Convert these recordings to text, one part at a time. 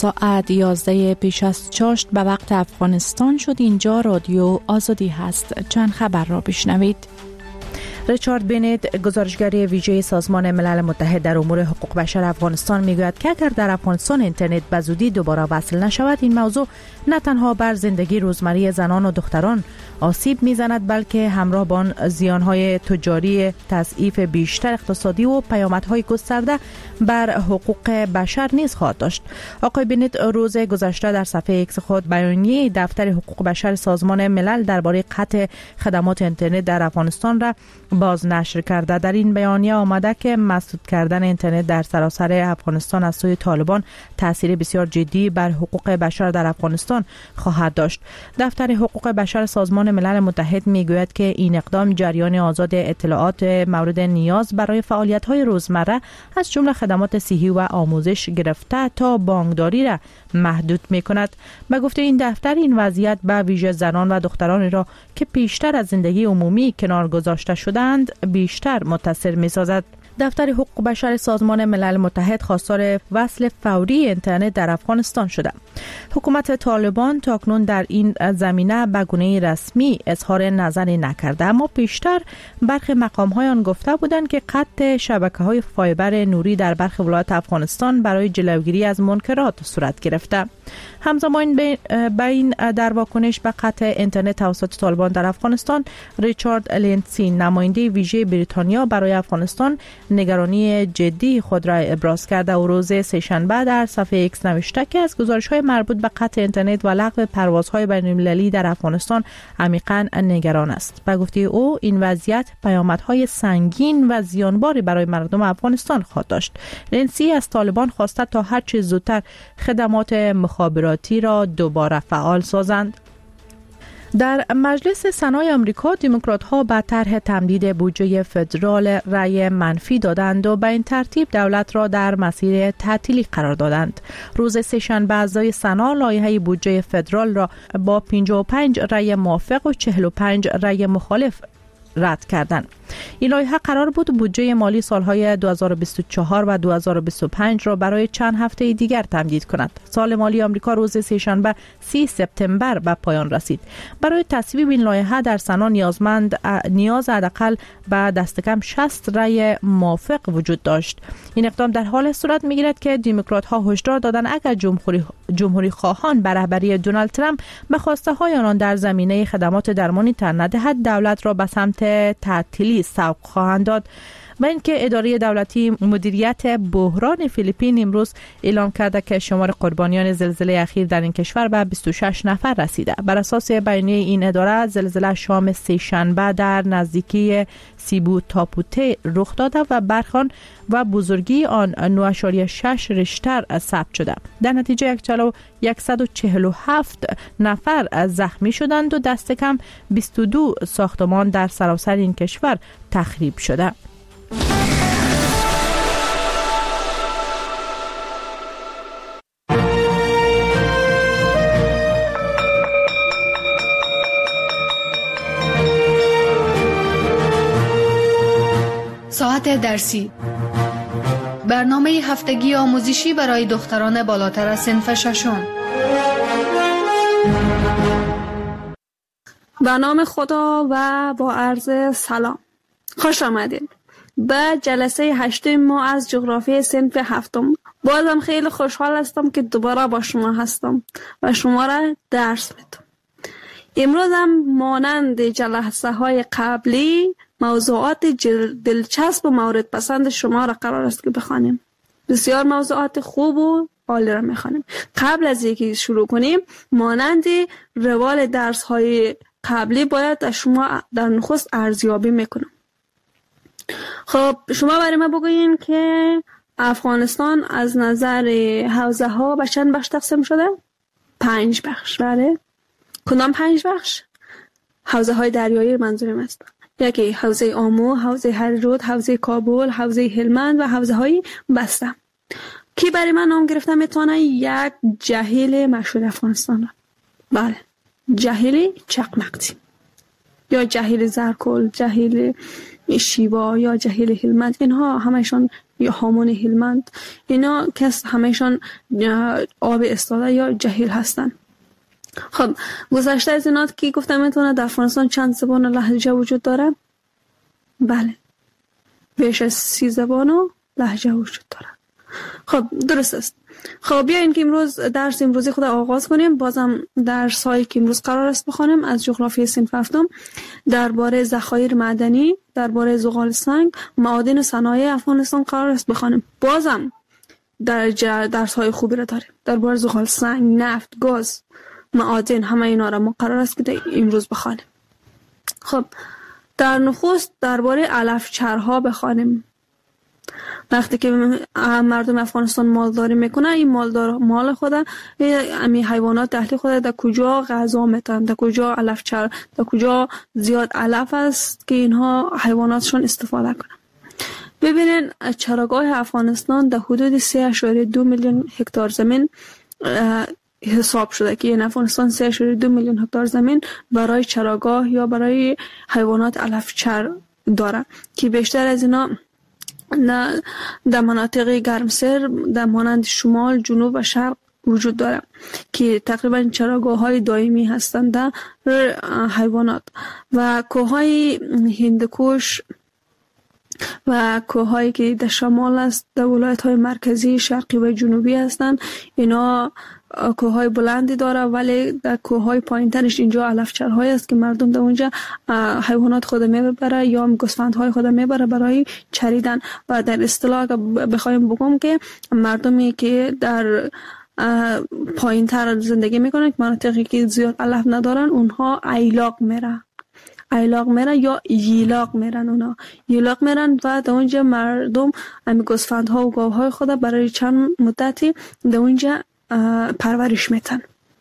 ساعت 11 پیش از چاشت به وقت افغانستان شد. اینجا رادیو آزادی هست. چند خبر را بشنوید. ریچارد بنت، گزارشگر ویژه سازمان ملل متحد در امور حقوق بشر افغانستان، میگوید که اگر در افغانستان اینترنت به زودی دوباره وصل نشود، این موضوع نه تنها بر زندگی روزمره زنان و دختران آسیب میزند، بلکه همراه با آن زیانهای تجاری، تضعیف بیشتر اقتصادی و پیامدهای گسترده بر حقوق بشر نیز خواهد داشت. آقای بنت روز گذشته در صفحه ایکس خود بیانیه دفتر حقوق بشر سازمان ملل درباره قطع خدمات اینترنت در افغانستان را باز نشر کرده. در این بیانیه آمده که مسدود کردن اینترنت در سراسر افغانستان از سوی طالبان تاثیر بسیار جدی بر حقوق بشر در افغانستان خواهد داشت. دفتر حقوق بشر سازمان ملل متحد میگوید که این اقدام جریان آزاد اطلاعات مورد نیاز برای فعالیت‌های روزمره از جمله خدمات صحی و آموزش گرفته تا بانکداری را محدود می‌کند. به گفته این دفتر، این وضعیت به ویژه زنان و دخترانی را که پیشتر از زندگی عمومی کنار گذاشته شدند بیشتر متاثر می‌سازد. دفتر حقوق بشر سازمان ملل متحد خواستار وصل فوری اینترنت در افغانستان شده. حکومت طالبان تاکنون در این زمینه به گونه رسمی اظهار نظری نکرده، اما پیشتر برخی مقام‌های آن گفته بودند که قطع شبکه‌های فایبر نوری در برخی ولایات افغانستان برای جلوگیری از منکرات صورت گرفته. همزمان به این در واکنش به قطع اینترنت توسط طالبان در افغانستان، ریچارد لینسی، نماینده ویژه بریتانیا برای افغانستان، نگرانی جدی خود را ابراز کرده و روز سه‌شنبه در صفحه ایکس نوشته که از گزارش‌های مربوط به قطع اینترنت و لغو پروازهای بین‌المللی در افغانستان عمیقاً نگران است. به گفته او، این وضعیت پیامدهای سنگین و زیانباری برای مردم افغانستان خواهد داشت. لینسی از طالبان خواسته تا هر چه زودتر خدمات مخابراتی را دوباره فعال سازند. در مجلس سنای آمریکا، دموکرات‌ها به طرح تمدید بودجه فدرال رأی منفی دادند و به این ترتیب دولت را در مسیر تعطیلی قرار دادند. روز سه‌شنبه اعضای سنا لایحه بودجه فدرال را با 55 رأی موافق و 45 رأی مخالف رد کردند. این لایحه قرار بود بودجه مالی سالهای 2024 و 2025 را برای چند هفته دیگر تمدید کند. سال مالی آمریکا روز سه‌شنبه 30 سپتامبر به پایان رسید. برای تصویب این لایحه در سنا نیاز حداقل به دست کم 60 رأی موافق وجود داشت. این اقدام در حال صورت می‌گیرد که دموکرات‌ها هشدار دادند اگر جمهوری خواهان به رهبری دونالد ترامپ به خواسته‌های آنان در زمینه خدمات درمانی تن ندهد، دولت را به سمت تعطیلی سوق خواهند داد. و اینکه اداره دولتی مدیریت بحران فیلیپین امروز اعلام کرده که شمار قربانیان زلزله اخیر در این کشور به 26 نفر رسیده. بر اساس بیانیه این اداره، زلزله شام سه‌شنبه در نزدیکی سیبو تاپوته رخ داده و برخان و بزرگی آن 9.6 ریشتر ثبت شده. در نتیجه 147 نفر زخمی شدند و دست کم 22 ساختمان در سراسر این کشور تخریب شده. ساعت درسی، برنامه هفتگی آموزشی برای دختران بالاتر از صنف ششم. به نام خدا و با عرض سلام، خوش آمدید به جلسه 8 ما از جغرافی صنف 7. بازم خیلی خوشحال هستم که دوباره با شما هستم و شما را درس میدم. امروز هم مانند جلسه های قبلی موضوعات دلچسب و مورد پسند شما را قرار است که بخوانیم. بسیار موضوعات خوب و عالی را میخوانیم. قبل از اینکه شروع کنیم، مانند روال درس های قبلی باید شما در نخست ارزیابی میکنم. خب شما برای ما بگوین که افغانستان از نظر حوزه ها به چند بخش تقسیم شده؟ 5 بخش. بله. کدام 5 بخش؟ حوزه های دریایی منظورم است. یکی حوزه آمو، حوزه هررود، حوزه کابل، حوزه هلمند و حوزه های بسته. کی برای من نام گرفته میتونه یک جهیل مشهور افغانستان را؟ بله، جهیل چقمقتی یا جهیل زرکل، جهیل شیوا یا جهیل هلمند، اینها همشان یا هامون هلمند، اینا کس همشان آب استاده یا جهیل هستند. خب گذشته از اینا که گفتم میتونه در افغانستان چند زبان و لهجه وجود داره؟ بله، بیش از 30 زبان و لهجه وجود داره. خب درست است. خب بیاین که امروز درس امروزی خود آغاز کنیم. بازم درس هایی که امروز قرار است بخونیم از جغرافی صنف هفتم درباره ذخایر معدنی، درباره زغال سنگ، معادن و صنایع افغانستان قرار است بخونیم. بازم درس های خوبی را داریم درباره زغال سنگ، نفت، گاز، معادن، همه اینا را ما قرار است که امروز بخونیم. خب در نخست درباره علفچرها بخونیم. وقتی که مردم افغانستان مالداری میکنه، این مال خود، این حیوانات اهلی خود در کجا غذا میتن، در کجا علفچر، در کجا زیاد علف است که اینها حیواناتشون استفاده کنن. ببینین چراگاه افغانستان در حدود 3.2 میلیون هکتار زمین حساب شده که این افغانستان 3.2 میلیون هکتار زمین برای چراگاه یا برای حیوانات علفچر داره که بیشتر از اینا در مناطق گرمسیر در مانند شمال، جنوب و شرق وجود داره که تقریبا چراگاه های دائمی هستند در حیوانات. و کوههای هندوکش و کوههایی که در شمال است در ولایت های مرکزی، شرقی و جنوبی هستند، اینا کوههای بلندی داره، ولی در کوههای پایینترش اینجا علفچرهای است که مردم در اونجا حیوانات خود میبره یا گوسفندهای خود میبره برای چریدن. و در اصطلاح بخوایم بگم که مردمی که در پایینتر زندگی میکنن، مناطقی که زیاد علف ندارن، اونها ایلاق میره یا ییلاق میرن. اونا ییلاق میرن و در اونجا مردم گوسفندها و گاوهای خود برای چند مدتی در اونجا پرورش میتن.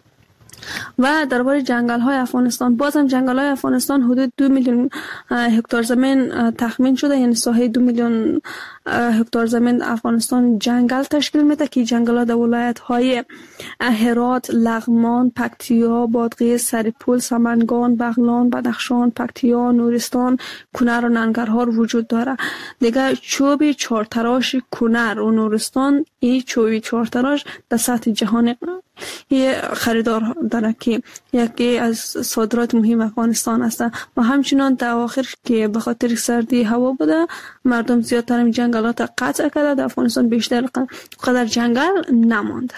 و درباره جنگل های افغانستان، بازم جنگل های افغانستان حدود 2 میلیون هکتار زمین تخمین شده، یعنی ساحه 2 میلیون هکتار زمین افغانستان جنگل تشکیل میده که جنگل ها در ولایت های هرات، لغمان، پکتیا، بادغیس، سرپل، سمنگان، بغلان، بدخشان، پکتیا، نورستان، کنر و ننگرهار وجود داره. دیگه چوب چهارتراش کنر و نورستان، این چوب چهارتراش در سطح جهان یه خریدار داره که یکی از صادرات مهم افغانستان است. و همچنان در آخر که به خاطر سردی هوا بوده، مردم زیادتر این جنگلات قطع کرده، در افغانستان بیشتر قدر جنگل نمانده.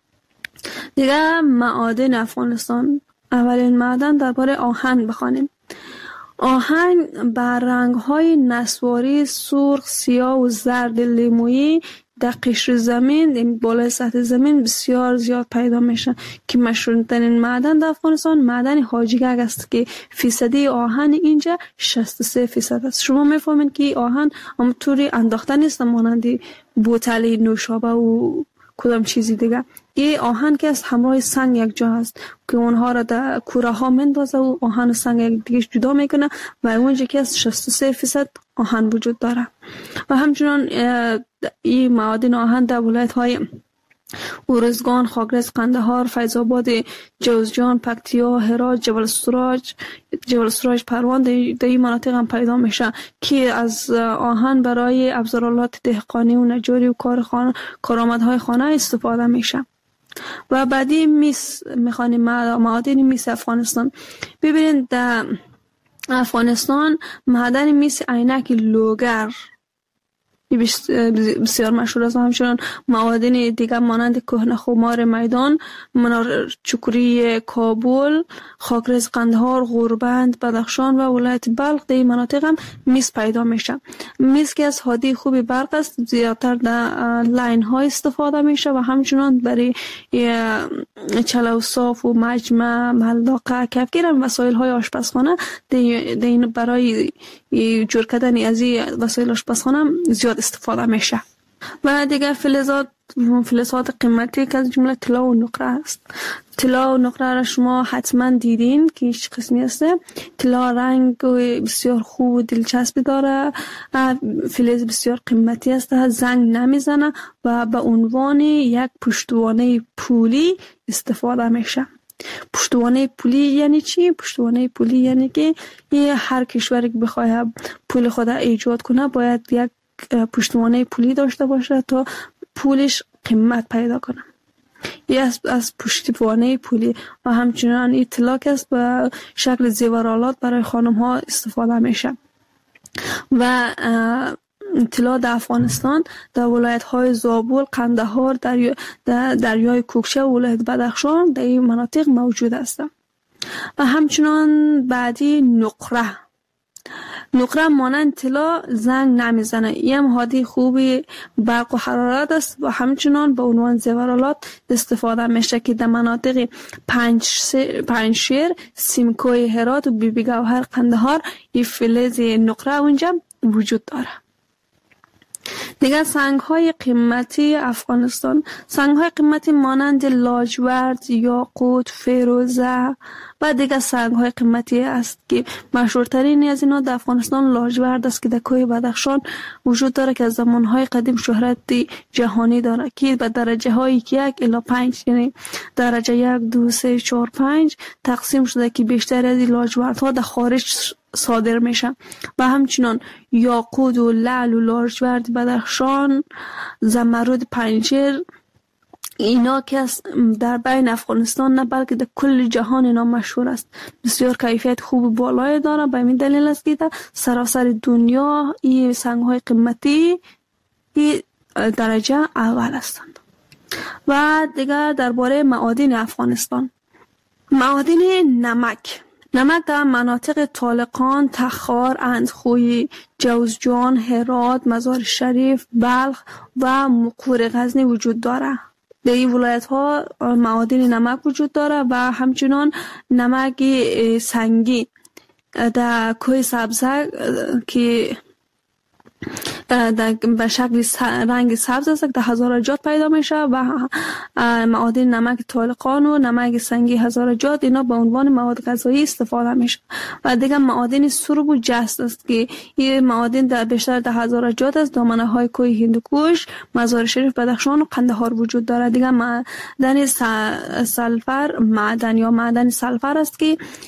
دیگه معادن افغانستان، اولین معدن درباره آهن بخوانیم. آهن بر رنگ‌های نسواری سرخ، سیاه و زرد لیمویی در قشر زمین، بالای سطح زمین بسیار زیاد پیدا میشه که مشهورترین معدن در افغانستان معدن حاجی گگ است که فیصدی آهن اینجا 63% است. شما میفهمید که آهن همونطوری انداخته نیست مانند بوتل نوشابه و کدام چیزی دیگه. این آهن که از همراه سنگ یک جا هست که اونها را در کوره ها مندازه و آهن و سنگ یک دیگه جدا میکنه و اونجا که از 63% آهن وجود داره. و همچنان این معادن آهن در ولایت های ارزگان، خاکریز، قندهار، فیض‌آباد، جوزجان، پکتیا، هرات، جبل السراج، پروان در این مناطق هم پیدا میشه که از آهن برای ابزارالات دهقانی و نجاری و کارآمدهای خانه استفاده میشه. و بعدی میس میخوانیم معادن میس افغانستان. ببینید در افغانستان معدن میس عینک لوگر بسیار مشهور است. و همچنان معادن دیگر مانند کهنه خمار میدان، منار چکری کابل، خاکریز قندهار، غوربند، بدخشان و ولایت بلخ در این مناطق هم میس پیدا میشه. میس که از هادی خوبی برق است، زیادتر در لاین ها استفاده میشه و همچنان برای چلو صاف و مجمع، ملاقه، کفگیر و وسایل های آشپزخانه برای جور کردن از این وسایل آشپزخانه زیاد استفاده میشه. و دیگه فلزات قیمتی که از جمله طلا و نقره است. طلا و نقره را شما حتما دیدین که چه قسمی است. طلا رنگ بسیار خوب و دلچسبی داره، فلز بسیار قیمتی است، زنگ نمیزنه و به عنوان یک پشتوانه پولی استفاده میشه. پشتوانه پولی یعنی چی؟ پشتوانه پولی یعنی که هر کشوری که بخواد پول خود ایجاد کنه باید یک پشتوانه پولی داشته باشه تا پولش قیمت پیدا کنه. یه از پشتوانه پولی و همچنان اطلاق است به شکل زیورآلات برای خانم ها استفاده میشه. و اطلاع در افغانستان در ولایت های زابل، قندهار، دریای کوکچه و ولایت بدخشان در این مناطق موجود است. و همچنان بعدی نقره مانند طلا زنگ نمیزنه. این حادی خوبی برق و حرارت است و همچنان به عنوان زیورآلات استفاده میشه که در مناطق پنجشیر، سیمکوی هرات و بیبی گوهر قندهار این فلز نقره اونجا وجود داره. دیگر سنگ های قیمتی افغانستان، سنگ های قیمتی مانند لاجورد، یاقوت، فیروزه و دیگر سنگ های قیمتی است که مشهورترین از اینا در افغانستان لاجورد است که در کوه بدخشان وجود داره که از زمان های قدیم شهرت جهانی داره که به درجه های 1 الی 5 یعنی درجه 1 2 3 4 5 تقسیم شده که بیشتر از این لاجورد ها در خارج صادر میشه. و همچنان یاقوت و لعل و لاجورد بدخشان، زمرد پنجشیر، اینا که در بین افغانستان نه بلکه در کل جهان اینا مشهور است. بسیار کیفیت خوب و بالای داره. به این دلیل است که در سراسر دنیا این سنگ های قیمتی این درجه اول هستند. و دیگر درباره معادن افغانستان، معادن نمک در مناطق طالقان، تخار، اندخوی، جوزجان، هرات، مزار شریف، بلخ و مقور غزنی وجود داره. در این ولایت ها معادن نمک وجود داره و همچنان نمک سنگی در کوه سبزک که به شکل رنگ سبز است در هزارجات پیدا میشه و معادن نمک طالقان و نمک سنگی هزارجات اینا به عنوان مواد غذایی استفاده میشه. و دیگه معادن سرب و جست است که این معادن در بیشتر در هزارجات است، دامنه های کوه هندوکوش، مزار شریف، بدخشان و قندهار وجود داره. دیگه معدن سلفر، معدن سلفر است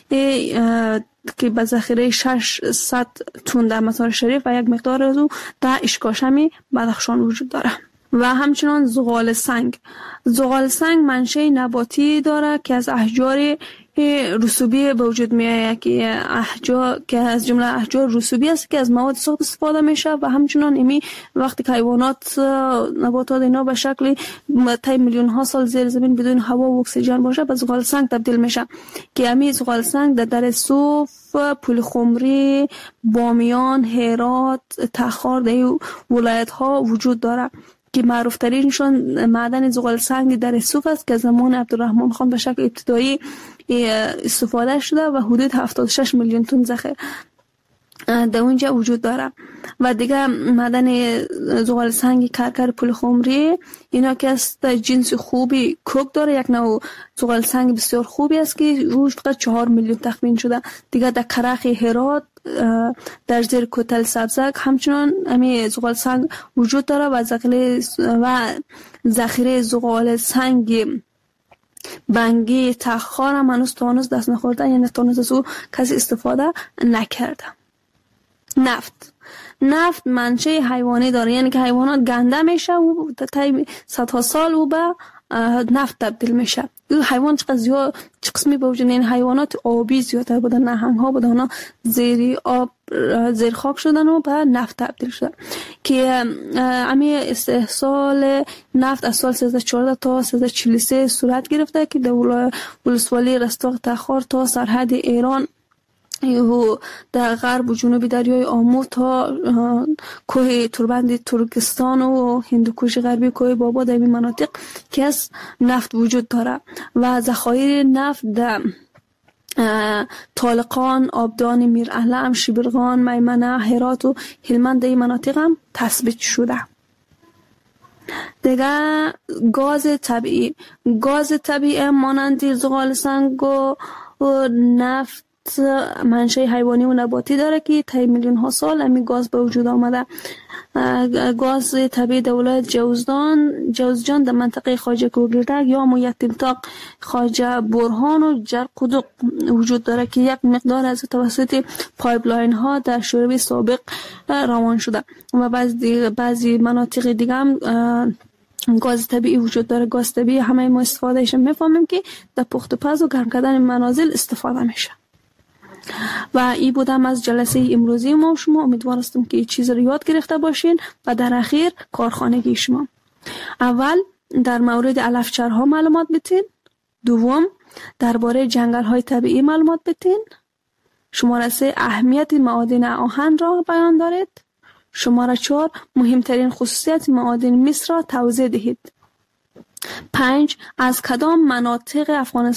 که به ذخیره 600 تن در مزار شریف و یک مقدار از او در اشکاشم بدخشان وجود داره. و همچنان زغال سنگ منشأ نباتی داره که از احجار رسوبی به وجود میاد که از جمله احجار رسوبی است که از مواد ساخت استفاده میشه. و همچنان امی وقتی که حیوانات نباتات اینا به شکل طی میلیون ها سال زیر زمین بدون هوا و اکسیژن باشه به زغال سنگ تبدیل میشه که امی زغال سنگ در در صوف، پل خمری، بامیان، هرات، تخار در ولایت ها وجود داره که معروف ترینشون معدن زغال سنگ در صوف است که زمان عبدالرحمن خان به شکل ابتدایی استفاده شده و حدود 76 میلیون تن ذخیره در اونجا وجود داره. و دیگه معدن زغال سنگ کرکر پل خمری اینا که است جنس خوبی کوک داره، یک نوع زغال سنگ بسیار خوبی است که روش فقط 4 میلیون تخمین شده. دیگه در کرخ هرات در زیر کوتل سبزک همچنان امی زغال سنگ وجود داره و ذخیره زغال سنگ بنگی تخار هم هنوز تانوز دست نخورده، یعنی تانوز از او کسی استفاده نکرده. نفت منشأ حیوانی داره، یعنی که حیوانات گنده میشه و طی صدها سال او به نفت تبدیل میشه. این حیوان چه قسمی به وجود، این حیوانات آبی زیادتر بودن، نهنگ ها بودن، اونا زیر آب زیر خاک شدن و به نفت تبدیل شدن که امی استحصال نفت از سال 1314 تا 1343 صورت گرفته که در ولسوالی رستاق تخار تا سرحد ایران و در غرب و جنوب دریای آمو تا کوه توربند ترکستان و هندوکوش غربی کوه بابا در این مناطق که از نفت وجود داره و ذخایر نفت در طالقان، آبدان، میراهلم، شبرغان، میمنه، هرات و هلمند در این مناطق هم تثبیت شده. دیگه گاز طبیعی مانند زغال سنگ و نفت منشأ حیوانی و نباتی داره که طی میلیون ها سال همین گاز به وجود آمده. گاز طبیعی در ولایت جوزجان در منطقه خواجه کوگردک یا مویت تیمتاق خواجه برهان و جرقدوق وجود داره که یک مقدار از توسط پایپلاین ها در شوروی سابق روان شده و بعضی مناطق دیگه هم گاز طبیعی وجود داره. گاز طبیعی همه ما استفادهش میفهمیم که در پخت و پز و گرم کردن منازل استفاده میشه. و این بودم از جلسه امروزی ما. شما امیدوار هستم که این چیز رو یاد گرفته باشین و در اخیر کارخانگی شما. اول در مورد علفچرها معلومات بتین. دوم درباره جنگل های طبیعی معلومات بتین. شماره 3 اهمیت معادن آهن را بیان دارید. شماره 4 مهمترین خصوصیت معادن مس را توضیح دهید. 5 از کدام مناطق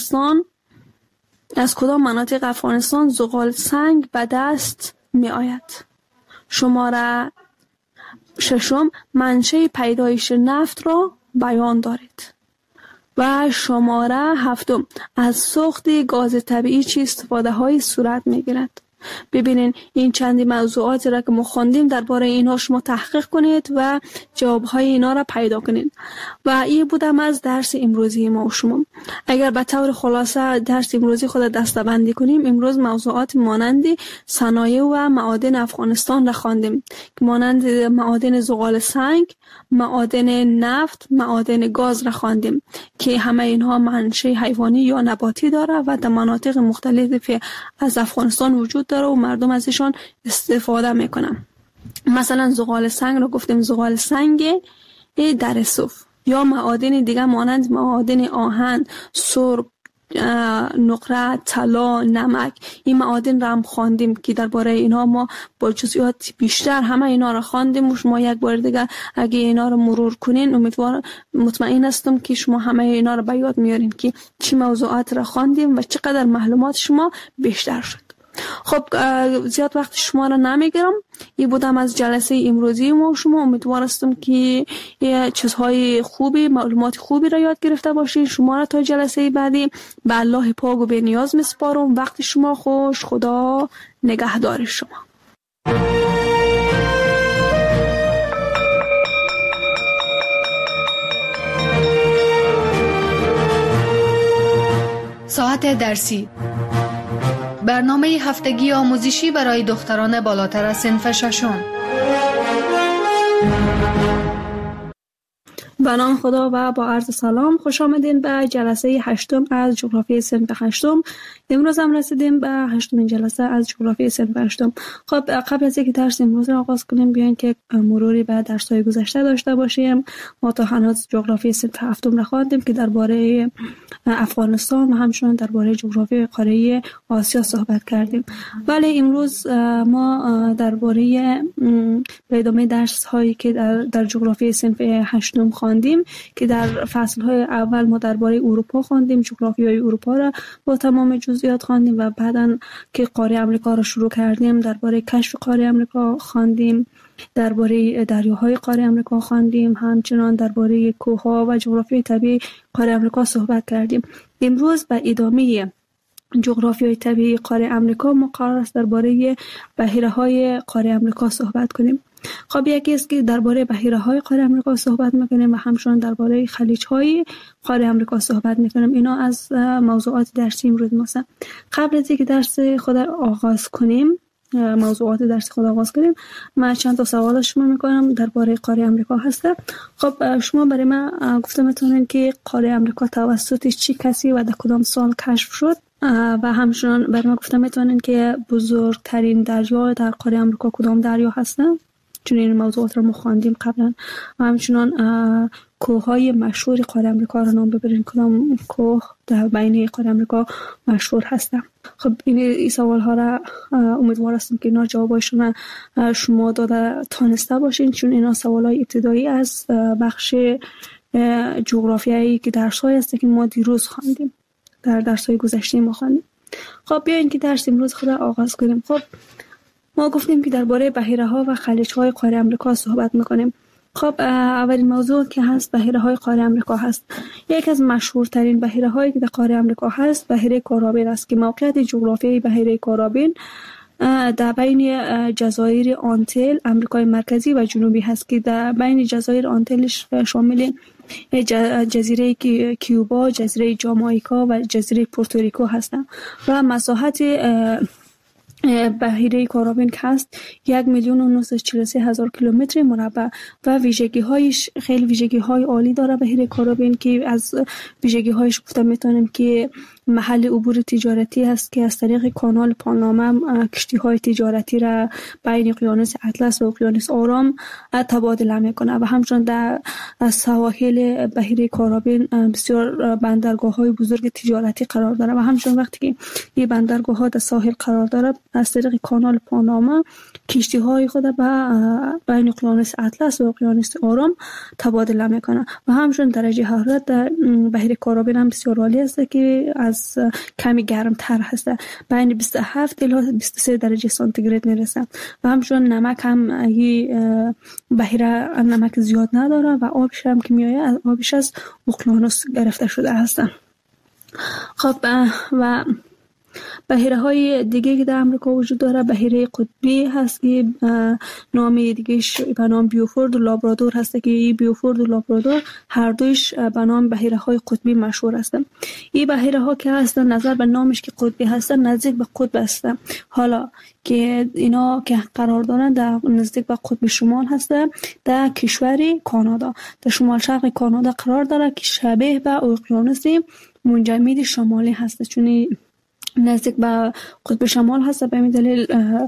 افغانستان زغال سنگ به دست می آید. شماره 6 منشأ پیدایش نفت را بیان دارید. و شماره 7 از سوخت گاز طبیعی چه استفاده های صورت می گیرد. ببینین این چندی موضوعاتی را که ما خواندیم درباره اینها شما تحقیق کنید و جوابهای اینا را پیدا کنید. و این بودم از درس امروزی ما و شما. اگر به طور خلاصه درس امروزی خود دسته‌بندی کنیم، امروز موضوعات مانند صنایع و معادن افغانستان را خواندیم که مانند معادن زغال سنگ، معادن نفت، معادن گاز را خواندیم که همه اینها منشأ حیوانی یا نباتی داره و در مناطق مختلف از افغانستان وجود داره و مردم ازشان استفاده میکنن. مثلا زغال سنگ رو گفتیم زغال سنگ در صوف، یا معادن دیگه مانند معادن آهن، سرب، نقره، طلا، نمک. این معادن را هم خواندیم که درباره اینا ما با جزئیات بیشتر همه اینا را خواندیم و شما یک بار دیگه اگه اینا را مرور کنین مطمئن هستم که شما همه اینا را به یاد میارین که چی موضوعات را خواندیم و چقدر معلومات شما بیشتر شد. خب زیاد وقت شما را نمیگیرم. این بودم از جلسه امروزی ما. شما امیدوار هستم که چیزهای خوبی، معلومات خوبی را یاد گرفته باشین. شما را تا جلسه بعدی به الله پاک و بی‌نیاز میسپارم. وقت شما خوش. خدا نگهدار شما. ساعت درسی، برنامه هفتگی آموزشی برای دختران بالاتر از صنف ششم. به نام خدا و با عرض سلام، خوش آمدین به جلسه 8 از جغرافی صنف 8. امروز هم رسیدیم به 8مین جلسه از جغرافی صنف 8. خب قبل از اینکه درس امروز را آغاز کنیم بیاین که مروری به درس‌های گذشته داشته باشیم. ما تا هنوز جغرافی صنف 7 را خواندیم که درباره افغانستان و همچنین درباره جغرافی قاره آسیا صحبت کردیم. ولی امروز ما درباره ادامه درس هایی که در جغرافی صنف 8 خواندیم که در فصل های اول ما درباره اروپا خواندیم، جغرافیای اروپا را با تمام جزئیات خواندیم و بعداً که قاره آمریکا را شروع کردیم درباره کشف قاره آمریکا خواندیم، درباره دریاهای قاره آمریکا خواندیم، همچنان درباره کوه‌ها و جغرافیای طبیعی قاره آمریکا صحبت کردیم. امروز به ادامه جغرافیای طبیعی قاره آمریکا ما قرار است درباره بحیره‌های قاره آمریکا صحبت کنیم. خب یکی است که درباره بحیره‌های قاره آمریکا صحبت می‌کنیم و همچنین درباره خلیج‌های قاره آمریکا صحبت می‌کنیم. اینا از موضوعات درسی امروز ما هستند. قبل از اینکه درس خود آغاز کنیم، من چند تا سوال شما می‌کنم درباره قاره آمریکا هست. خب شما برای من گفته می‌تونین که قاره آمریکا توسط چه کسی و در کدام سال کشف شد؟ و همچنین برای من گفته می‌تونین که بزرگترین دریا در قاره آمریکا کدام دریا هستن؟ چون این موضوعات رو ما خواندیم قبلا. و همچنین کوه‌های مشهور قاره آمریکا رو نام ببرین، کدام کوه در بین قاره آمریکا مشهور هستن؟ خب این سوال ها را امیدوار هستم که اینا جوابایشون شما داده تانسته باشین، چون اینا سوالای ابتدایی از بخش جغرافیایی که درس‌های هست که ما دیروز خواندیم، در درس‌های گذشته ما خواندیم. خب بیاین که درس امروز خود آغاز کنیم. خب ما گفتیم که درباره بحیره‌ها و خلیج‌های قاره آمریکا صحبت می‌کنیم. خب اولین موضوع که هست بحیره های قاره امریکا هست. یک از مشهورترین بحیره هایی که در قاره امریکا هست بحیره کارابین است که موقعیت جغرافیایی بحیره کارابین در بین جزایر آنتیل امریکای مرکزی و جنوبی هست که در بین جزایر آنتیل شامل جزیره کیوبا، جزیره جامائیکا و جزیره پورتوریکو هستند و مساحت بحیره کارابین که هست 1,943,000 کیلومتر مربع و ویژگی‌هایش خیلی ویژگی‌های عالی داره. بحیره کارابین که از ویژگی‌هایش گفتم میتونیم که محل عبور تجارتی هست که از طریق کانال پاناما کشتی‌های تجارتی را بین اقیانوس اطلس و اقیانوس آرام تبادله میکنه و همچنین در سواحل بحیره کارابین بسیار بندرگاه‌های بزرگ تجارتی قرار داره و همچنین وقتی که این بندرگاه‌ها در ساحل قرار داره از طریق کانال پاناما کشتی‌های خود به بین اقیانوس اطلس و اقیانوس آرام تبادله میکنه و همچنین درجه حرارت در بحیره کارابین هم بسیار عالی است که از کمی گرمتر هست، بین 27 الی 23 درجه سانتیگراد میرسه و همچنین نمک هم بحیره نمک زیاد نداره و آبش هم که میآید آبش از اقیانوس گرفته شده هست. خب و بحیره های دیگه که در امریکا وجود داره بحیره قطبی هست که نام دیگهش به نام بیوفورد و لابرادور هست که این بیوفورد و لابرادور هر دویش به نام بحیره های قطبی مشهور هستند. این بحیره ها که هستن نظر به نامش که قطبی هستن نزدیک به قطب هستن، حالا که اینا که قرار دارن در نزدیک به قطب شمال هستن در کشور کانادا، در شمال شرق کانادا قرار داره که شبیه به اقیانوس منجمد شمالی هست، چون نزدیک به قطب شمال هست. به این دلیل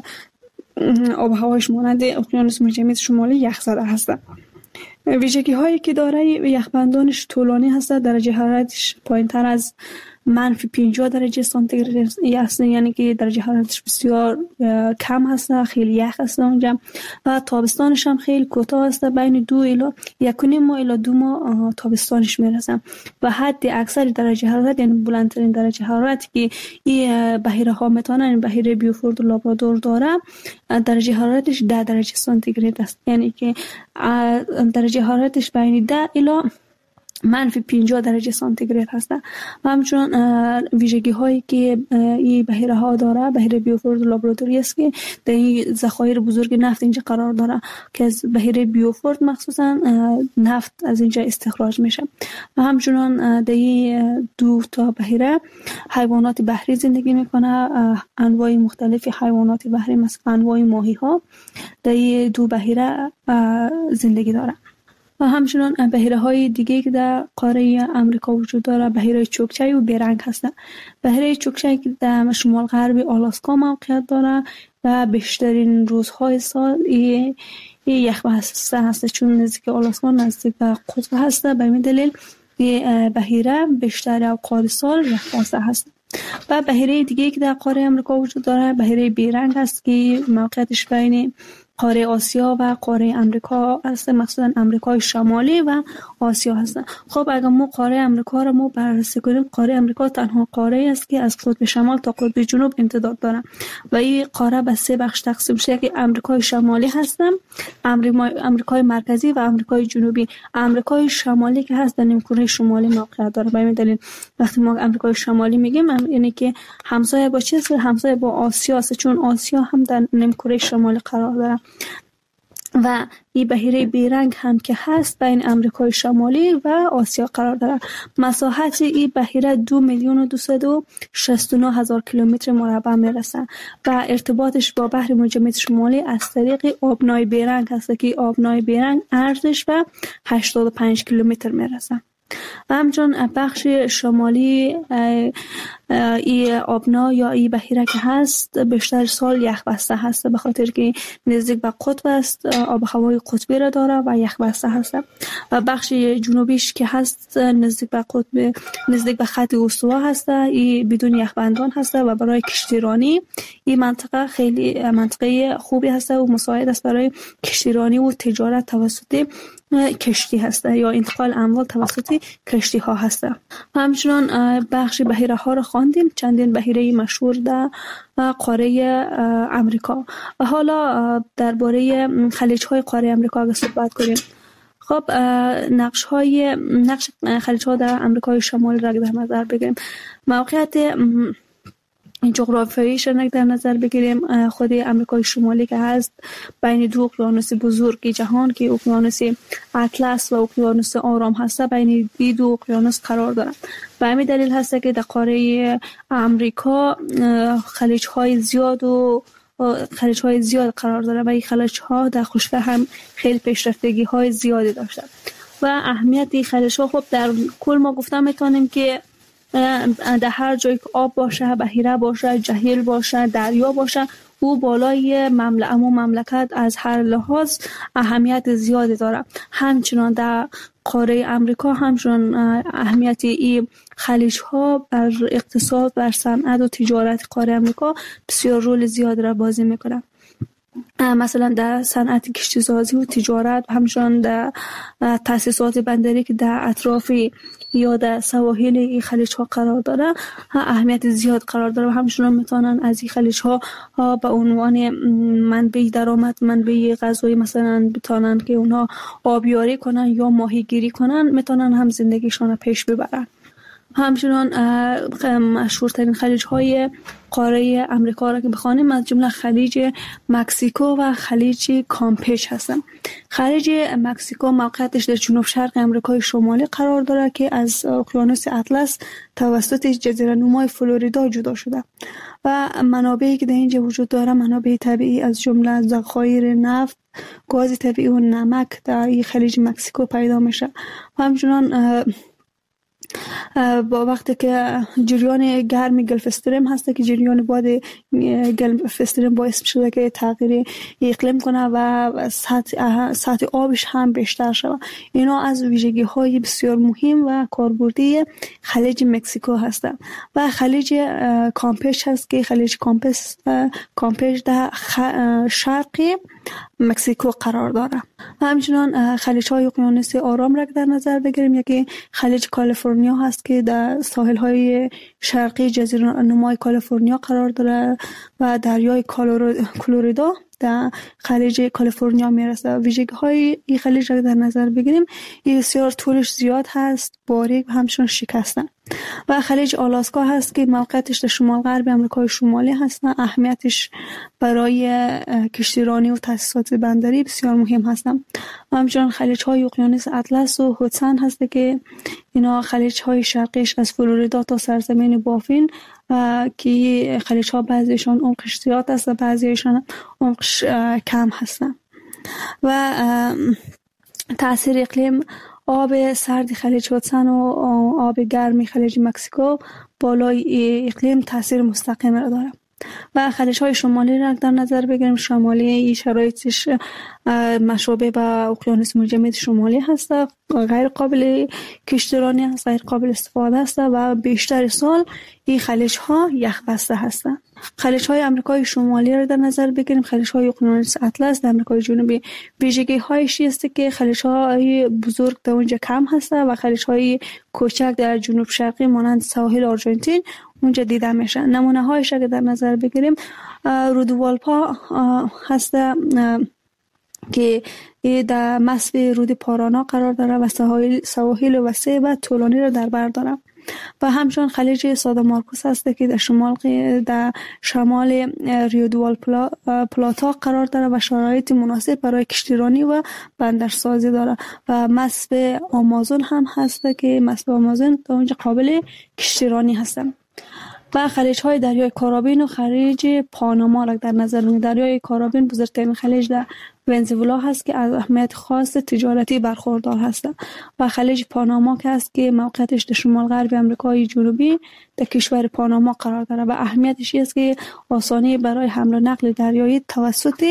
آب و هوایش مانند اقیانوس منجمد شمالی یخزده هست. ویژگی هایی که داره یخبندانش طولانی هست، درجه حرارتش پایین تر از -50 درجه سانتیگراد است، یعنی که درجه حرارتش بسیار کم هست، خیلی یخ است اونجا و تابستانش هم خیلی کوتاه است، بین 2 الی 1.5 ماه الی 2 ماه تابستانش میرسه و حد اکثر درجه حرارت یعنی بلندترین درجه حرارت که این بحیره ها میتونن بحیره بیوفورد و لابرادور داره درجه حرارتش 10 درجه سانتیگراد است، یعنی که درجه حرارتش بین 10 الی -50 درجه سانتیگراد هست و همچنین ویژگی هایی که این بحیره ها داره بحیره بیوفورد و لابرادوری است که در این ذخایر بزرگ نفت اینجا قرار داره که از بحیره بیوفورد مخصوصا نفت از اینجا استخراج میشه و همچنین در این 2 تا بحیره حیوانات بحری زندگی میکنه، انواع مختلف حیوانات بحری مثل انواع ماهی ها در این 2 بحیره زندگی داره. و همچنین بحیره های دیگه که در قاره امریکا وجود داره بحیره چوکچی و بیرنگ هستن. بحیره چوکچی که در شمال غربی آلاسکا موقعیت داره و بیشترین روزهای سال این یخبسته هست، چون نزدیک آلاسکا نزدیک به قطب هست، به این دلیل این بحیره بیشتر اوقات سال یخبسته هست. و بحیره دیگه که در قاره امریکا وجود داره بحیره بیرنگ هست که موقعیتش بین قاره آسیا و قاره امریکا هست، مخصوصا امریکای شمالی و آسیا هست. خب اگر ما قاره امریکا رو ما بررسی کنیم، قاره امریکا تنها قاره است که از قطب شمال تا قطب جنوب امتداد داره و این قاره به 3 بخش تقسیم شده که امریکای شمالی هست، امریکای مرکزی و امریکای جنوبی. امریکای شمالی که هست در نیمکره شمالی موقعیت داره. به این دلیل وقتی ما امریکای شمالی میگیم یعنی که همسایه با چیست؟ همسایه با آسیا است، چون آسیا هم در نیمکره شمالی قرار داره. و این بحیره بیرنگ هم که هست بین امریکای شمالی و آسیا قرار داره. مساحت این بحیره 2,269,000 کیلومتر مربع میرسه و ارتباطش با بحر منجمد شمالی از طریق آبنای بیرنگ هست که آبنای بیرنگ عرضش به 85 کیلومتر میرسه. و همچنین بخش شمالی ای آبنا یا ای بحیره که هست بیشتر سال یخ بسته هست، به خاطر که نزدیک به قطب است، آب و هوای قطبی را داره و یخ بسته هست. و بخش جنوبیش که هست نزدیک به قطب، نزدیک به خط استوا هست، ای بدون یخبندان هست و برای کشتیرانی این منطقه خیلی منطقه خوبی هست و مساعد است برای کشتیرانی و تجارت توسط کشتی هسته یا انتقال اموال توسط کشتی ها هسته. همچنان بخش بحیره ها را خواندیم، چندین بحیره مشهور در قاره امریکا. و حالا درباره خلیج های قاره امریکا اگه صحبت کنیم، خب نقش خلیج‌ها در آمریکای شمالی را در نظر بگیریم. موقعیت جغرافیاییش را در نظر بگیریم. خود آمریکای شمالی که هست بین دو اقیانوس بزرگ جهان که اقیانوس اطلس و اقیانوس آرام هست، بین این دو اقیانوس قرار دارد. به همین دلیل هست که در قاره آمریکا خلیج‌های زیاد قرار داره و این خلیج‌ها در خشکی هم خیلی پیشرفتگی‌های زیادی داشتن و اهمیت این خلیج‌ها خب در کل ما گفتم میتونیم که در هر جایی که آب باشه، بحیره باشه، جهیل باشه، دریا باشه، او بالای مملکت از هر لحاظ اهمیت زیادی داره. همچنان در قاره امریکا همچنان اهمیت این خلیج‌ها بر اقتصاد، بر صنعت و تجارت قاره امریکا بسیار رول زیاد را بازی میکنه. مثلا در صنعت کشتیسازی و تجارت، همچنان در تأسیسات بندری که در اطراف یا در سواحل این خلیج‌ها قرار داره اهمیت زیاد قرار داره و همچنان میتونن از این خلیج‌ها به عنوان منبع درآمد، منبع غذایی مثلا بتونن که اونها آبیاری کنن یا ماهیگیری کنن، میتونن هم زندگیشون پیش ببرن. همچنان مشهورترین خلیج‌های قاره امریکا را که بخوانیم از جمله خلیج مکزیکو و خلیج کامپش هستند. خلیج مکزیکو موقعیتش در جنوب شرق امریکای شمالی قرار داره که از اقیانوس اطلس توسط جزیره نمای فلوریدا جدا شده و منابعی که در اینجا وجود داره منابع طبیعی از جمله ذخایر نفت، گاز طبیعی و نمک در این خلیج مکزیکو پیدا میشه. همچنان با وقتی که جریان گرم گلف استریم هست که جریان باد گلف استریم باعث شده که تغییر اقلیم کنه و سطح آبش هم بیشتر شود. اینا از ویژگی های بسیار مهم و کاربردی خلیج مکزیکو هستند. و خلیج کامپش هست که خلیج کامپش در شرقی مکزیکو قرار داره. همچنان خلیج های اقیانوس آرام را در نظر بگیریم. یکی خلیج کالیفرنیا هست که در ساحل های شرقی جزیره نمای کالیفرنیا قرار داره و دریای کلوریدا در خلیج کالیفرنیا میرسه. ویژگی های این خلیج را در نظر بگیریم، این بسیار طولش زیاد هست، باریک و همچنان شکستن. و خلیج آلاسکا هست که موقعیتش در شمال غرب آمریکای شمالی هست. اهمیتش برای کشتیرانی و تأسیسات بندری بسیار مهم هستن. همچنان خلیج های اقیانوس اطلس و هودسن هست که اینا خلیج های شرقیش از فلوریدا تا سرزمین بافین که خلیج ها بعضیشان عمقش زیاد است و بعضیشان عمقش کم هستن. و تأثیر اقلیم، آب سرد خلیج هودسن و آب گرم خلیج مکزیکو بالای اقلیم تاثیر مستقیم را داره. و خلیج های شمالی را در نظر بگیریم، شمالی شرایطش مشابه با اقیانوس مجمد شمالی هست، غیر قابل کشتیرانی هست، غیر قابل استفاده است و بیشتر سال این خلیج ها یخبسته هستند. خلیج های آمریکای شمالی را در نظر بگیریم، خلیج های اقیانوس اطلس در آمریکای جنوبی ویژگی هایش است که خلیج های بزرگ در اونجا کم هستند و خلیج های کوچک در جنوب شرقی مانند ساحل آرژانتین اونجا دیده میشن. نمونه هایش را در نظر بگیریم، رودوالپا هست که در مصب رود پارانا قرار داره و سواحل وسیع و طولانی را در بر داره. و همچنان خلیج سادا مارکوس هست که در شمال ریو دوال پلاتا قرار داره و شرایط مناسب برای کشتیرانی و بندرسازی داره. و مصب آمازون هم هست که مصب آمازون در اونجا قابل کشتیرانی هستن. و خلیج های دریای کارابین و خلیج پاناما را در نظر بگیریم. دریای کارابین بزرگترین خلیج در ونزوئلا هست که از اهمیت خاص تجارتی برخوردار هست. و خلیج پاناما که هست که موقعیتش در شمال غرب آمریکای جنوبی در کشور پاناما قرار داره و اهمیتش است که آسانی برای حمل و نقل دریایی توسط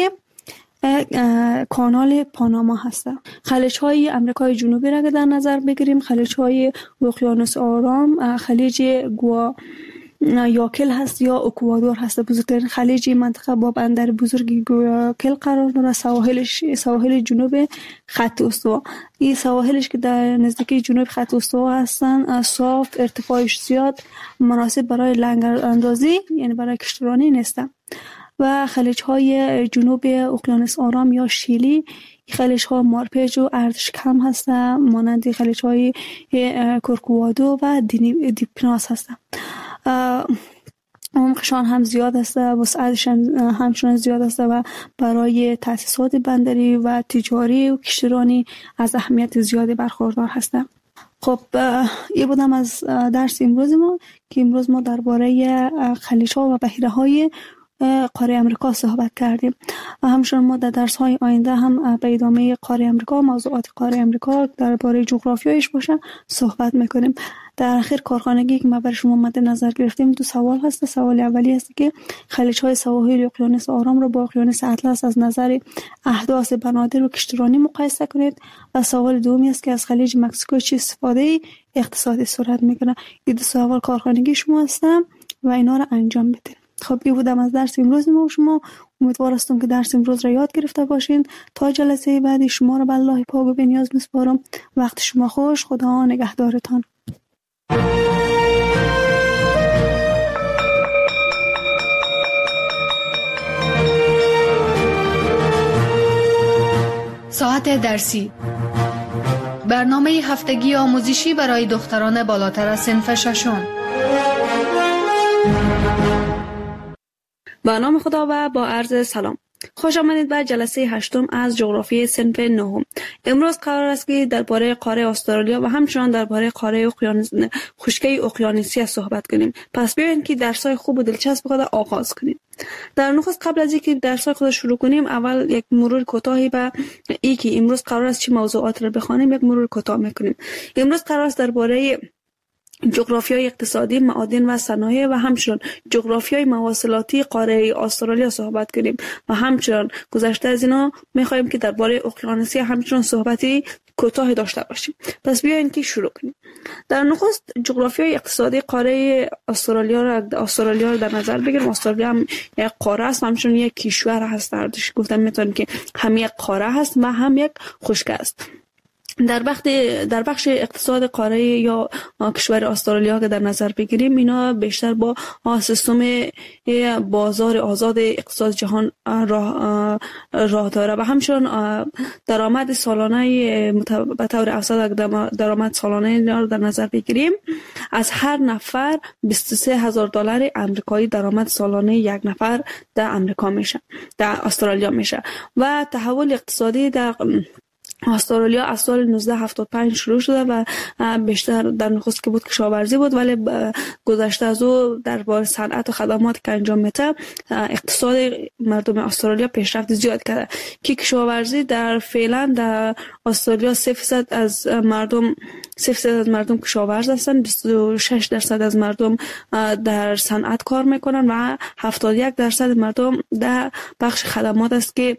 کانال پاناما هست. خلیج های آمریکای جنوبی را در نظر بگیریم، خلیج های اقیانوس آرام، خلیج گوایاکل هست یا اکوادور هست. بزرگترین خلیج منطقه با بندر بزرگ گوایاکل قرار داره، سواحل جنوب خط استوا. این سواحلش که در نزدیکی جنوب خط استوا هستن، صاف، ارتفاعش زیاد، مناسب برای لنگر اندازی یعنی برای کشتیرانی نیستن. و خلیج‌های جنوب اقیانوس آرام یا شیلی، خلیج‌ها مارپیج و ارزش کم هستند، مانند خلیج‌های کورکوادو و دیپناس هستند. عمقشان هم زیاد است، وسعتش همچنان زیاد است و برای تأسیسات بندری و تجاری و کشتیرانی از اهمیت زیادی برخوردار هستند. خب این بودم از درس امروز ما که امروز ما درباره خلیج‌ها و بحیره‌های قاره امریکا صحبت کردیم و همچنین ما در درس‌های آینده هم به ادامه قاره امریکا، موضوعات قاره امریکا درباره جغرافیایش باشه صحبت میکنیم. در اخیر کارخانگی که ما برای شما مد نظر گرفتیم دو سوال هست. سوال اولی است که خلیج‌های سواحل اقیانوس آرام را با اقیانوس اطلس از نظر احداث بنادر و کشتیرانی مقایسه کنید و سوال دومی است که از خلیج مکزیکو چه استفاده اقتصادی صورت میکنه. این دو سوال کارخانگی شما هستم و اینا را انجام بدید. خب این بودم از درس امروز ما شما. امیدوار هستم که درس امروز را یاد گرفته باشین. تا جلسه بعدی شما را به الله پاک و بی‌نیاز میسپارم. وقت شما خوش. خدا نگهدارتان. ساعت درسی، برنامه هفتگی آموزشی برای دختران بالاتر از صنف ششم. با نام خدا و با عرض سلام. خوش آمدید به جلسه 8 از جغرافی صنف 9. امروز قرار است که درباره قاره استرالیا و همچنان درباره قاره خشکی اقیانوسی صحبت کنیم. پس بیاین که درس‌های خوب و دلچسب خود آغاز کنیم. در نخست قبل از اینکه درس‌های خود شروع کنیم اول یک مرور کوتاهی به این که امروز قرار است چه موضوعات را بخوانیم یک مرور کوتاه می‌کنیم. امروز قرار است درباره جغرافیای اقتصادی، معادن و صنایع و همچنین جغرافیای مواصلاتی قاره استرالیا صحبت کنیم و همچنین گذشته از اینا می‌خوایم که درباره اقیانوسی همچنین صحبتی کوتاه داشته باشیم. پس بیاین که شروع کنیم. در نخست جغرافیای اقتصادی قاره استرالیا را در نظر بگیریم. استرالیا هم یک قاره است، همچنین یک کشور هست. دردش گفتم میتونم که هم یک قاره هست و هم یک خشک است. در بخش اقتصاد قاره یا کشور استرالیا که در نظر بگیریم اینا بیشتر با سیستم بازار آزاد اقتصاد جهان راه داره و همچنین درآمد سالانه به طور اوسط درآمد سالانه را در نظر بگیریم از هر نفر $23,000 آمریکایی درآمد سالانه یک نفر در آمریکا میشه، در استرالیا میشه و تحول اقتصادی در استرالیا از سال 1975 شروع شده و بیشتر در نخست که بود کشاورزی بود، ولی گذشته از او درباره صنعت و خدمات که انجام میده اقتصاد مردم استرالیا پیشرفت زیاد کرده که کشاورزی در فعلا در استرالیا 3% از مردم کشاورز هستند، 26% از مردم در صنعت کار میکنن و 71% مردم در بخش خدمات است که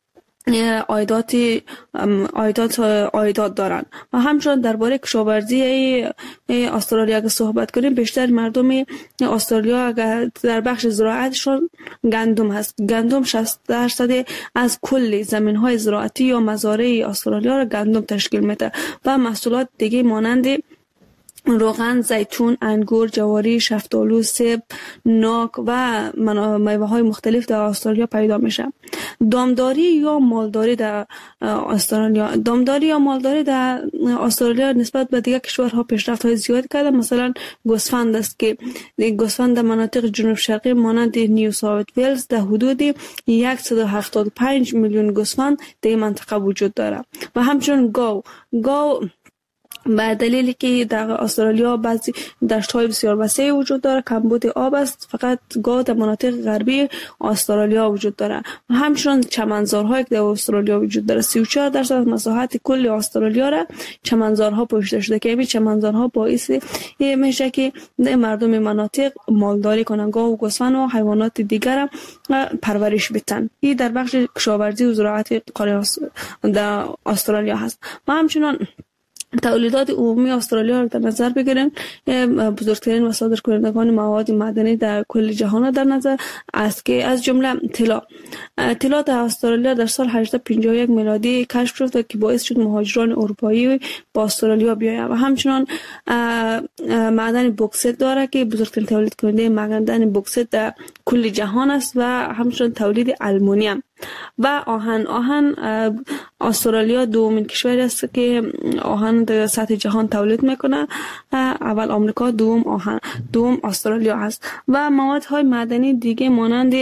عایدات دارن. و همچنین درباره کشاورزی استرالیا که صحبت کنیم بیشتر مردم استرالیا در بخش زراعتشون گندم هست. گندم 60% از کل زمین‌های زراعتی یا مزارع استرالیا را گندم تشکیل میده و محصولات دیگه مانند روغن، زیتون، انگور، جواری، شفتالو، سیب، ناک و میوه‌های مختلف در استرالیا پیدا میشه. دامداری یا مالداری در استرالیا نسبت به دیگر کشورها پیشرفت‌های زیاد کرده. مثلا گوسفند است که گوسفند در مناطق جنوب شرقی مانند نیو ساوت ویلز در حدود 175 میلیون گوسفند در این منطقه وجود داره و همچنین گاو به دلیلی که در استرالیا بعضی دشت‌های بسیار وسیع وجود داره، کمبود آب است، فقط گاو در مناطق غربی استرالیا وجود داره و همچنین چمنزارهایی که در استرالیا وجود داره. 34% از مساحت کل استرالیا را چمنزارها پوشیده شده که این چمنزارها باعث میشه که مردم مناطق مالداری کنن، گاو و گوسفند و حیوانات دیگر را پرورش بدن. این در بخش کشاورزی و زراعت قاره در استرالیا هست و همچنین تولیدات عمومی استرالیا را در نظر بگیریم، بزرگترین و صادر کنندگان مواد معدنی در کل جهان در نظر است که از جمله طلا در استرالیا در سال 1851 میلادی کشف شد که باعث شد مهاجران اروپایی با استرالیا بیایند و همچنان معدن بوکسیت داره که بزرگترین تولید کننده معدن بوکسیت در کل جهان است و همچنان تولید آلومینیوم و آهن. استرالیا دومین کشوری است که آهن در سطح جهان تولید میکنه. اول آمریکا، دوم استرالیا هست و موادهای معدنی دیگه مانند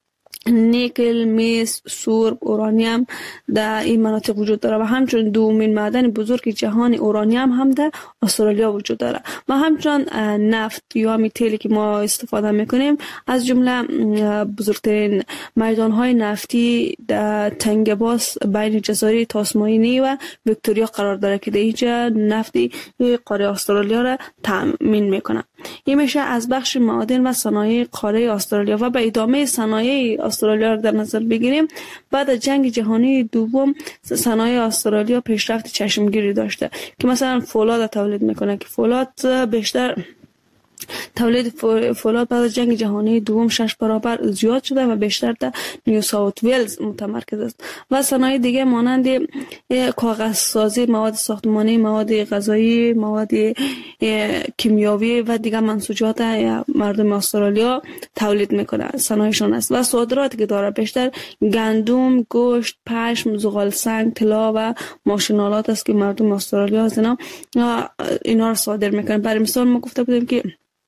نیکل، مس، سرب، اورانیوم در این مناطق وجود داره و همچنین دومین معدن بزرگ جهان اورانیوم هم در استرالیا وجود داره و همچنین نفت یا همین تیلی که ما استفاده میکنیم از جمله بزرگترین میدانهای نفتی در تنگ باس بین جزایر تاسمانی و ویکتوریا قرار داره که در اینجا نفتی قاره استرالیا را تامین میکنه. این میشه از بخش معادن و صنایع قاره استرالیا و به ادامه صنایع استرالیا را در نظر بگیریم. بعد از جنگ جهانی دوم صنایع استرالیا پیشرفت چشمگیری داشته که مثلا فولاد تولید میکنه که فولاد بیشتر تولید فولاد بعد از جنگ جهانی دوم 6 برابر زیاد شده و بیشتر در نیو ساوت ویلز متمرکز است و صنایع دیگه مانند کاغذ سازی، مواد ساختمانی، مواد غذایی، مواد کیمیاوی و دیگر منسوجات مردم استرالیا تولید میکنه صنایعشون است و صادراتی که داره بیشتر گندم، گوشت، پشم، زغال سنگ، طلا و ماشینالات است که مردم استرالیا از اینا رو صادر میکنن. برای مثال ما گفته بودیم که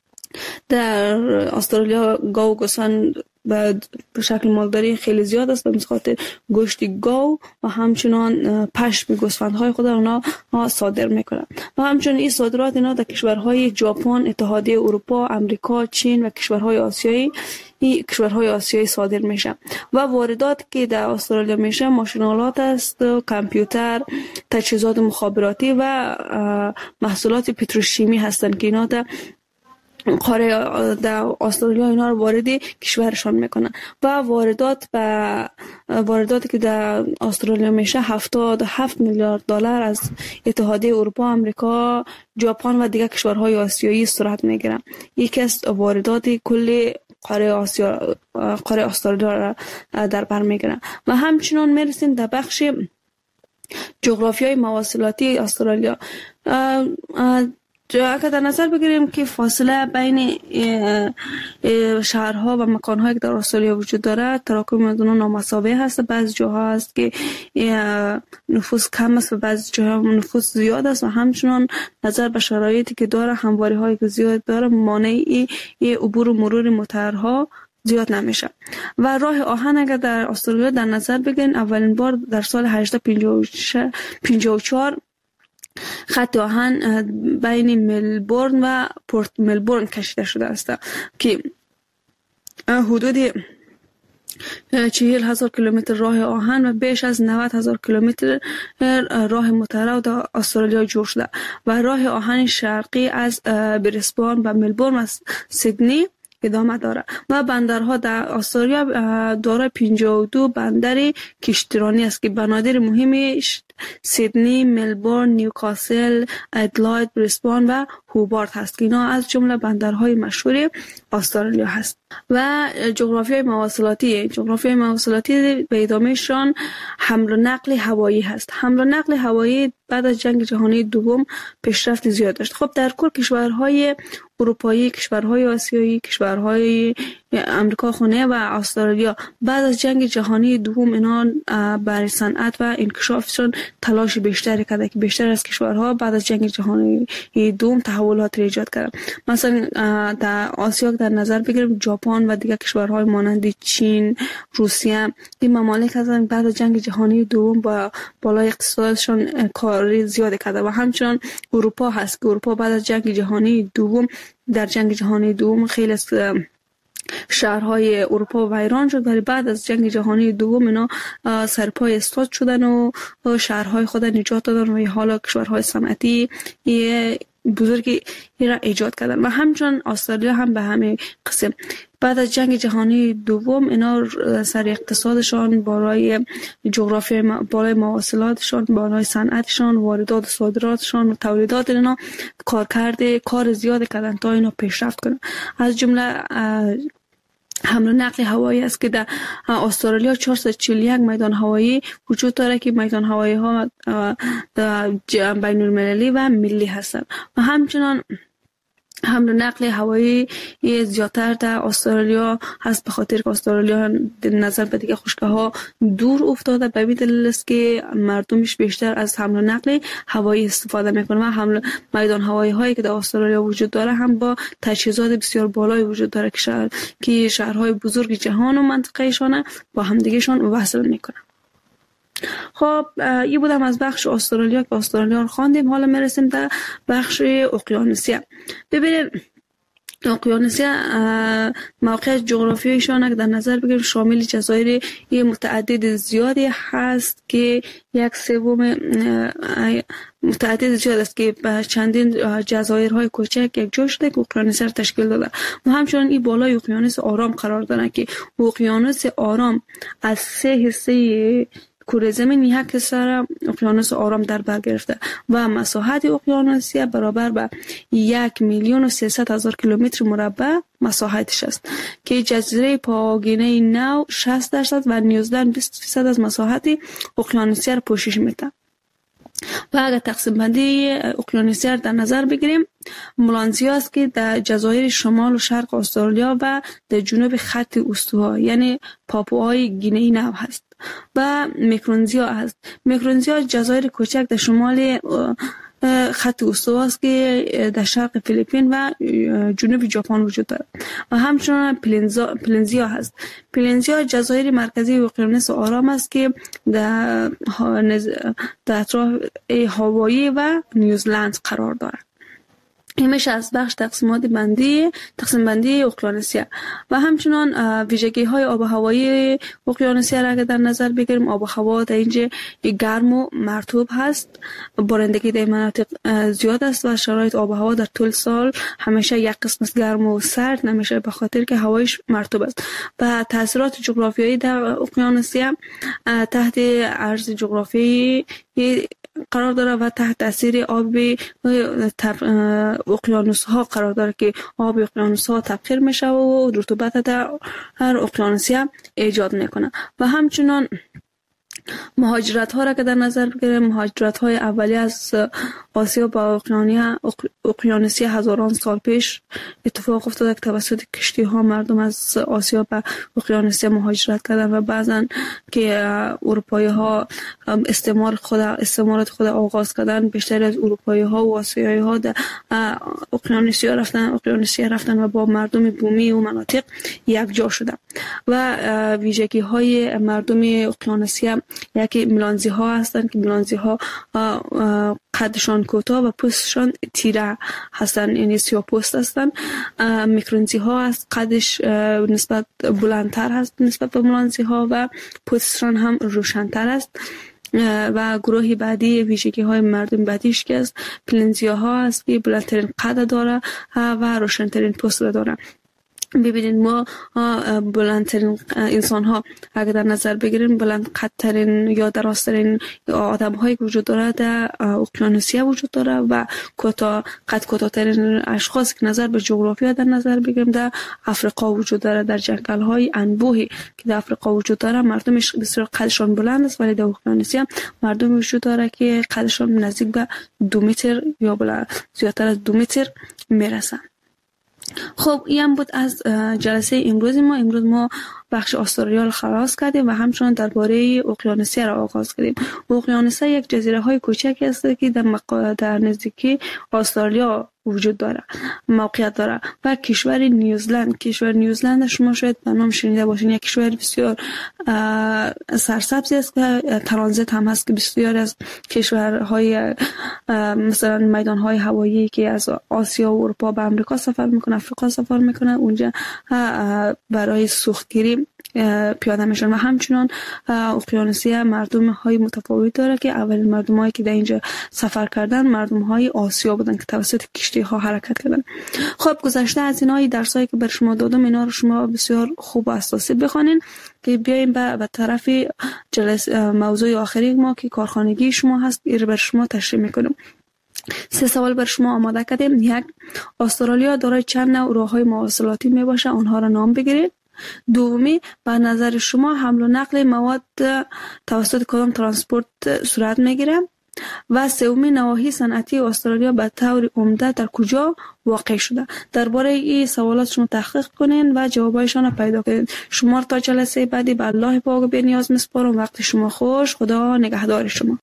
در استرالیا گاو گوسفند به شکل مالداری خیلی زیاد است، به خاطر گوشت گاو و همچنان پشم گوسفندهای خود اونا صادر میکنند و همچنین این صادرات اینا در کشورهای ژاپن، اتحادیه اروپا، امریکا، چین و کشورهای آسیایی صادر میشه و واردات که در استرالیا میشه ماشینالات است، کامپیوتر، تجهیزات مخابراتی و محصولات پتروشیمی هستند که اینا در قاره در استرالیا اینا رو وارد کشورشان میکنن و وارداتی که در استرالیا میشه 77 میلیارد دلار از اتحادیه اروپا، امریکا، ژاپن و دیگر کشورهای آسیایی صورت میگیرن. یکی از واردات کل قاره استرالیا را در بر میگیرن و همچنان میرسیم در بخش جغرافیای مواصلاتی استرالیا. اگر در نظر بگیریم که فاصله بین شهرها و مکانهایی که در استرالیا وجود داره تراکم از اونها نامساوی هست. بعضی جاها هست که نفوس کم است و بعضی جاها نفوس زیاد است و همچنان نظر به شرایطی که داره، همواری هایی که زیاد داره، مانع عبور و مرور موترها زیاد نمیشه. و راه آهن اگر در استرالیا در نظر بگیریم اولین بار در سال 1854 خط آهن بین ملبورن و پورت ملبورن کشیده شده است که حدود 40,000 کیلومتر راه آهن و بیش از 90,000 کیلومتر راه مترو در استرالیا جور شده و راه آهن شرقی از بریسبان و ملبورن و سیدنی ادامه داره و بندرها در استرالیا دارای 52 بندر کشتیرانی است که بنادر مهمش سیدنی، ملبورن، نیوکاسل، ادلاید، بریسبان و هوبارت هست که اینا از جمله بندرهای مشهور استرالیا هست. و جغرافیای مواصلاتی به ادامهشان حمل و نقل هوایی هست. حمل و نقل هوایی بعد از جنگ جهانی دوم پیشرفت زیاد داشت. خب در کل کشورهای اروپایی، کشورهای آسیایی، کشورهای امریکا خونه و استرالیا بعد از جنگ جهانی دوم اینا برای صنعت و انکشافشون تلاش بیشتری کرده که بیشتر از کشورها بعد از جنگ جهانی دوم تحولات ایجاد کردن. مثلا در آسیا در نظر بگیریم ژاپن و دیگر کشورهای مانند چین، روسیه، این ممالک هستند بعد از جنگ جهانی دوم با بالای اقتصادشون کاری زیاد کرده و همچنان اروپا هست که اروپا بعد از جنگ جهانی دوم در جنگ جهانی دوم خیلی از شهرهای اروپا ویران شد ولی بعد از جنگ جهانی دوم اینا سرپای استاد شدن و شهرهای خود نجات دادن و حالا کشورهای صنعتی بزرگی را ایجاد کردن و همچنان استرالیا هم به همین قسم بعد از جنگ جهانی دوم اینا سر اقتصادشان، بالای جغرافی، بالای مواصلاتشان، بالای صنعتشان، واردات و صادراتشان و تولیدات اینا کار زیاد کردن تا اینا پیشرفت کنن. از جمله حمل و نقل هوایی است که در استرالیا 441 میدان هوایی وجود داره که میدان هوایی ها بین المللی و ملی هستند و همچنان حمل و نقل هوایی زیادتر در استرالیا هست، به خاطر که استرالیا نظر به دیگه خشک‌ها دور افتاده. به این دلیل است که مردمش بیشتر از حمل و نقل هوایی استفاده میکنه و حمل میدان هوایی هایی که در استرالیا وجود داره هم با تجهیزات بسیار بالایی وجود داره که شهرهای بزرگ جهان و منطقهشان با همدیگهشان وصل میکنه. خب این بودم از بخش استرالیا که استرالیا رو خواندیم. حالا میرسیم در بخش اقیانوسیه. ببینید اقیانوسیه موقعیت جغرافیایشان که در نظر بگیریم شامل جزایر متعدد زیادی هست که یک سوم متعدد زیاد است که به چندین جزایرهای کوچک یک جا شده که اقیانوسیه را تشکیل داده و همچنان این بالای اقیانوس آرام قرار داره که اقیانوس آرام از 3 حصه کره زمین یک حصه را اقیانوس آرام در بر گرفته و مساحت اقیانوسیه برابر به 1,300,000 کیلومتر مربع مساحتش است که جزیره پاپاوگینه نو 60% و نیوزلند 20% از مساحت اقیانوسیه را پوشش میده. و اگر تقسیم بندی اقیانوسیه را در نظر بگیریم، ملانزیا است که در جزایر شمال و شرق استرالیا و در جنوب خط استوا یعنی پاپوای گینه نو هست و میکرونزیا هست. میکرونزیا جزایر کوچک در شمال خط استوا است که در شرق فیلیپین و جنوب ژاپن وجود دارد و همچنان پلنزیا هست. پلنزیا جزایر مرکزی اقیانوس آرام است که در اطراف هاوایی و نیوزلند قرار دارد. این میشه از بخش تقسیم بندی اقیانوسیه و همچنان ویژگی های آب و هوایی اقیانوسیه را اگر در نظر بگیریم، آب و هوا در اینجا گرم و مرطوب هست، بارندگی در مناطق زیاد است و شرایط آب و هوا در طول سال همیشه یک قسم گرم و سرد نمیشه به خاطر که هوایش مرطوب است. و تاثیرات جغرافیایی در اقیانوسیه تحت عرض جغرافیایی قرار داره و تحت تاثیر آب اقیانوس ها قرار داره که آب اقیانوس ها تبخیر میشه و رطوبت در هر اقیانوسیه ایجاد میکنه. و همچنان مهاجرت ها را که در نظر بگیریم، مهاجرت های اولی از آسیا با اقیانوسیه هزاران سال پیش اتفاق افتاده که توسط کشتی ها مردم از آسیا به اقیانوسیه مهاجرت کردن و بعضن که اروپایی ها استعمارات خود آغاز کردن، بیشتر از اروپایی ها و آسیایی ها در اقیانوسیه رفتن و با مردم بومی و مناطق یک جا شدن. و ویژگی های مردم اقیانوسیه یکی ملانزی ها هستند که ملانزی ها قدشان کوتاه و پوستشان تیره هستند، یعنی سیاه پوست هستند. میکرونزی ها است قدش نسبت بلندتر هست نسبت به ملانزی ها و پوستشان هم روشنتر است. و گروه بعدی ویژگی های مردم بعدیش که است پلنزیا ها است که بلندترین قد داره و روشنترین پوست داره. ببینید ما بلندترین انسان ها اگر در نظر بگیریم، بلند قدترین یا درازترین آدم هایی که وجود داره در اقیانوسیه وجود داره و کوتاه‌ترین اشخاص که نظر به جغرافیا در نظر بگیریم در افریقا وجود داره. در جنگل های انبوهی که در افریقا وجود داره مردمش بسیار قدشان بلند است، ولی در اقیانوسیه مردم وجود داره که قدشان نزدیک به 2 متر یا زیادتر از 2 متر میرسن. خب این بود از جلسه امروز ما. امروز ما بخش استرالیا را خلاص کردیم و همچنان درباره اقیانوسیه را آغاز کردیم. اقیانوسیه یک جزیره های کوچکی است که در نزدیکی استرالیا وجود داره، موقعیت داره. و کشور نیوزلند شما شاید به نام شنیده باشین، یک کشور بسیار سرسبزی است که ترانزیت هم هست که بسیار از کشورهای مثلا میدانهای هوایی که از آسیا و اروپا به امریکا سفر میکنه، افریقا سفر میکنه، اونجا برای سوختگیری پیاده میشن. و همچنان اقیانوسیه مردم های متفاوت داره که اولین مردم هایی که در اینجا سفر کردن مردم های آسیا بودن که توسط کشتی ها حرکت کردن. خب گذشته از اینایی درسایی که بر شما دادم اینا رو شما بسیار خوب و اساسی بخونین که بیایم به طرف موضوع آخری ما که کارخانگی شما هست این رو بر شما تشریح میکنم. 3 سوال بر شما آماده کردیم. 1. استرالیا دارای چند نوع راههای مواصلاتی می باشه؟ آنها را نام بگیرید. 2. به نظر شما حمل و نقل مواد توسط کدام ترانسپورت صورت میگیره؟ و 3. نواحی صنعتی استرالیا به طور عمده در کجا واقع شده؟ درباره این سوالات شما تحقیق کنین و جوابایشان را پیدا کنین. شما تا جلسه بعدی به الله پاک و بی‌نیاز میسپارم. وقت شما خوش. خدا نگهدار شما.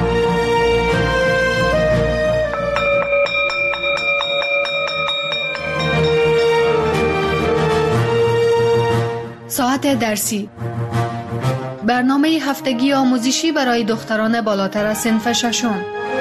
ساعت درسی، برنامه هفتگی آموزشی برای دختران بالاتر از صنف ششم.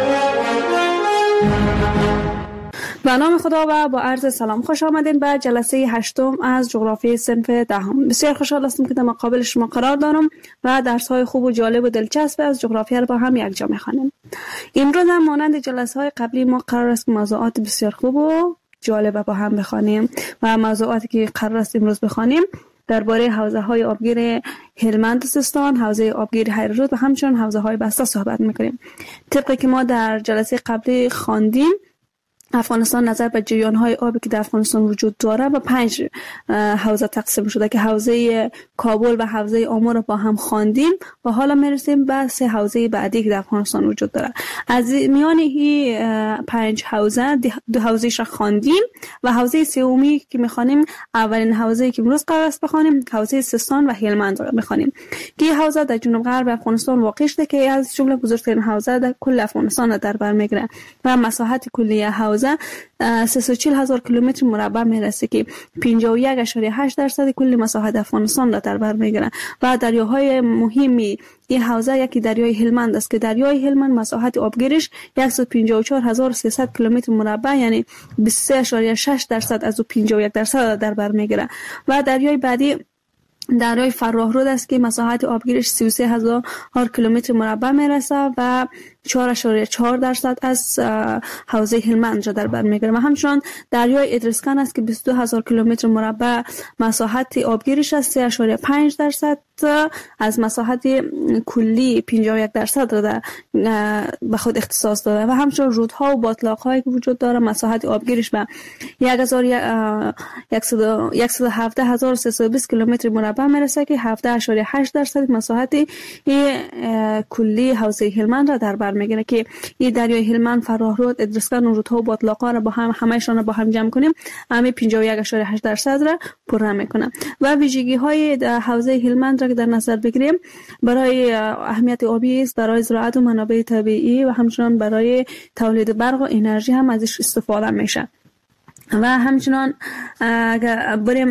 به نام خدا و با عرض سلام خوش آمدین به جلسه 8 از جغرافی صنف 10. بسیار خوشحال هستم که در مقابل شما قرار دارم و درس‌های خوب و جالب و دلچسب از جغرافیا را با هم یکجا می‌خوانیم. امروز هم مانند جلسه‌های قبلی ما قرار است موضوعات بسیار خوب و جالب با هم بخوانیم و موضوعاتی که قرار است امروز بخوانیم درباره حوزه‌های آبگیر هلمند سیستان، حوزه آبگیر هیرود و همچنین حوزه‌های بسته صحبت می‌کنیم. طبقی که ما در جلسه قبلی خواندیم افغانستان نظر به جریان‌های آبی که در افغانستان وجود داره و 5 حوزه تقسیم شده که حوزه کابل و حوزه آمو را با هم خواندیم و حالا میرسیم به 3 حوزه بعدی که در افغانستان وجود داره. از میان این 5 حوزه 2 حوزه‌اش را خواندیم و حوزه سومی که می‌خوانیم اولین حوزه‌ای که امروز قرار است بخوانیم حوزه سیستان و هلمند را می‌خوانیم که این حوزه در جنوب غرب افغانستان واقع شده که از جمله بزرگترین حوزه در کل افغانستان در بر می‌گیره و مساحت کلی حوزه 340,000 کیلومتر مربع میرسه که 51.8% کل مساحت افغانستان را در بر میگیره و دریاهای مهمی این حوزه یکی دریای هلمند است که دریای هلمند مساحت آبگیرش 154,300 کیلومتر مربع یعنی 23.6% از 51% در بر میگیره و دریای بعدی دریای فراه رود است که مساحت آبگیرش 33,000 کیلومتر مربع میرسه و 4.4% از حوزه هلمند را در بر میگیره و همچنین دریای ادرسکن است که 22,000 کیلومتر مربع مساحت آبگیرش است 3.5% از مساحت کلی 51% را به خود اختصاص داره و همچنین رودها و باتلاق‌هایی که وجود داره مساحت آبگیرش به 117,320 کیلومتر مربع میرسه که 17.8% مساحت کلی حوزه هلمند را در بر میگیره که این دریای هلمند، فراه رود، ادرسکن و رودها و باتلاق‌ها را با هم همه‌شان را با هم جمع کنیم همه 51.8% را پر میکنه و ویژگی‌های حوزه هلمند را در نظر بگیریم برای اهمیت آبی است، برای زراعت و منابع طبیعی و همچنین برای تولید برق و انرژی هم ازش استفاده میشه و همچنان بریم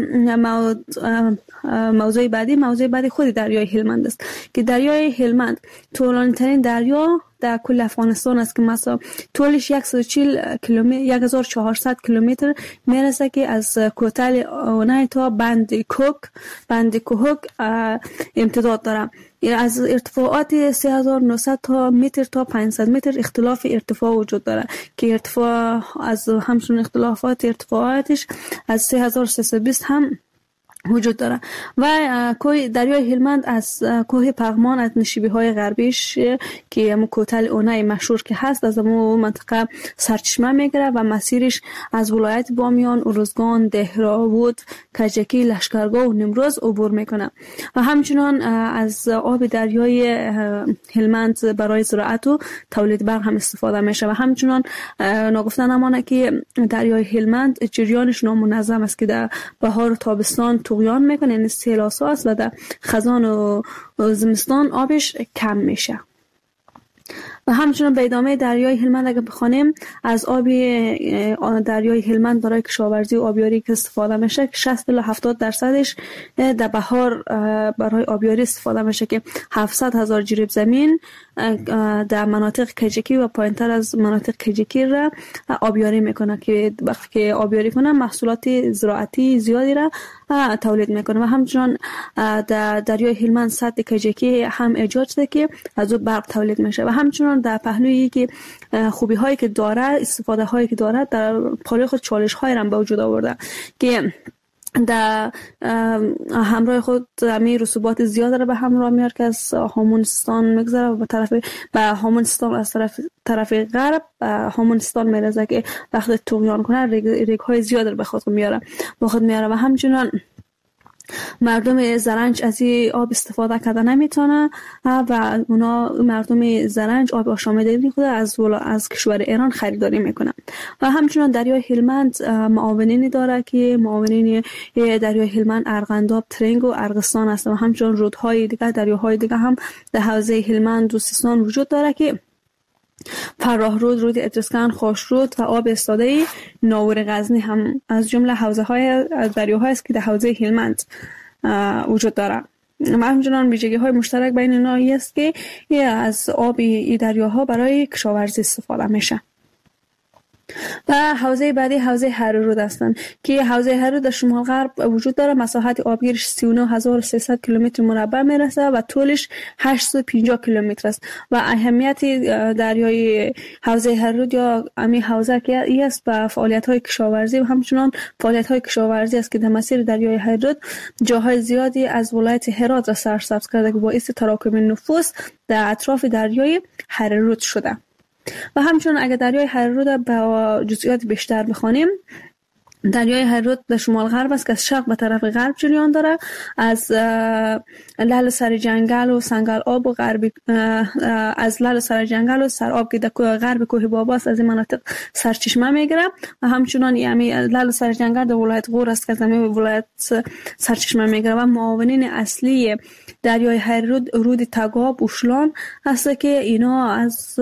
موضوع بعدی خود دریای هلمند است که دریای هلمند طولانی‌ترین دریا در کل افغانستان است که مثلا طولش 140 کیلومتر 1400 کیلومتر میرسه که از کوتل اونای تا بند کوهک امتداد داره. از ارتفاعات 3900 تا متر تا 500 متر اختلاف ارتفاع وجود داره که ارتفاع از همچون اختلافات ارتفاعاتش از 3320 هم وجود داره و کوه دریای هلمند از کوه پغمان از نشیبی‌های غربیش که همون کوتل اونای مشهور که هست از همون منطقه سرچشمه میگیره و مسیرش از ولایت بامیان، ارزگان، دهراود، کجکی، لشکرگاه و نیمروز عبور میکنه و همچنان از آب دریای هلمند برای زراعت و تولید برق هم استفاده میشه و همچنان نگفته نمانه که دریای هلمند جریانش نامنظم است که در بهار و تابستان طغیان میکنه یعنی سیلاسا است و در خزان و زمستان آبش کم میشه. و همچنین به ادامه دریای هلمند اگر بخوانیم، از آب دریای هلمند برای کشاورزی و آبیاری که استفاده میشه که 60 تا 70% در بهار برای آبیاری استفاده میشه که 700,000 جریب زمین در مناطق کجکی و پایینتر از مناطق کجکی را آبیاری میکنه که وقتی که آبیاری کنه محصولات زراعتی زیادی را تولید میکنه. و همچنین در دریای هلمند سد کجکی هم ایجاد شده که از او برق تولید میشه. و همچنین در پهلویی که خوبی هایی که داره، استفاده هایی که داره، در پاره خود چالش هایی را به وجود آورده که در همراه خود همه رسوبات زیاد را به همراه میاره که از هامونستان میگذره و به هامونستان از طرف غرب هامونستان میرسه که وقتی طغیان کنه ریگ های زیاد را به خود میاره و همچنان مردم زرنج از این آب استفاده کرده نمیتونه و اونا مردم زرنج آب آشامیدگی خود از کشور ایران خریداری میکنن. و همچنان دریای هلمند معاونینی داره که معاونین دریای هلمند ارغنداب، ترنگ و ارغستان است و همچنان رودهای دیگه، دریاهای دیگه هم در حوزه هلمند و سیستان وجود داره که فراه رود، رود ادرسکن، خوش رود و آب استاده ناور غزنی هم از جمله حوزه های دریاهای است که در حوزه هلمند وجود داره. و همچنان ویژگی های مشترک بین اینا است که از آب این دریاها برای کشاورزی استفاده میشه. و حوزه بعدی حوزه هررود هستند که حوزه هررود در شمال غرب وجود داره. مساحت آبگیرش 39300 کیلومتر مربع میرسه و طولش 850 کیلومتر است. و اهمیت دریای حوزه هررود یا امی حوزه که ای است به فعالیت های کشاورزی و همچنان فعالیت های کشاورزی است که در مسیر دریای هررود جاهای زیادی از ولایت هرات را سرسبز کرده که باعث تراکم نفوس در اطراف دریای هررود شده. و همچنین اگر دریای هررود به جزئیات بیشتر بخوانیم، دریای هررود در شمال غرب است که از شرق به طرف غرب جریان داره. از لعل سر جنگل و سنگل آب و غربی از لعل سر جنگل و سر آب که در غرب کوه بابا است از این مناطق سرچشمه میگیره. و همچنان یعنی لعل سر جنگل در ولایت غور است که از همین ولایت سرچشمه میگیره. و معاونین اصلی دریای هررود رود تگاب، اوشلان هست که اینا از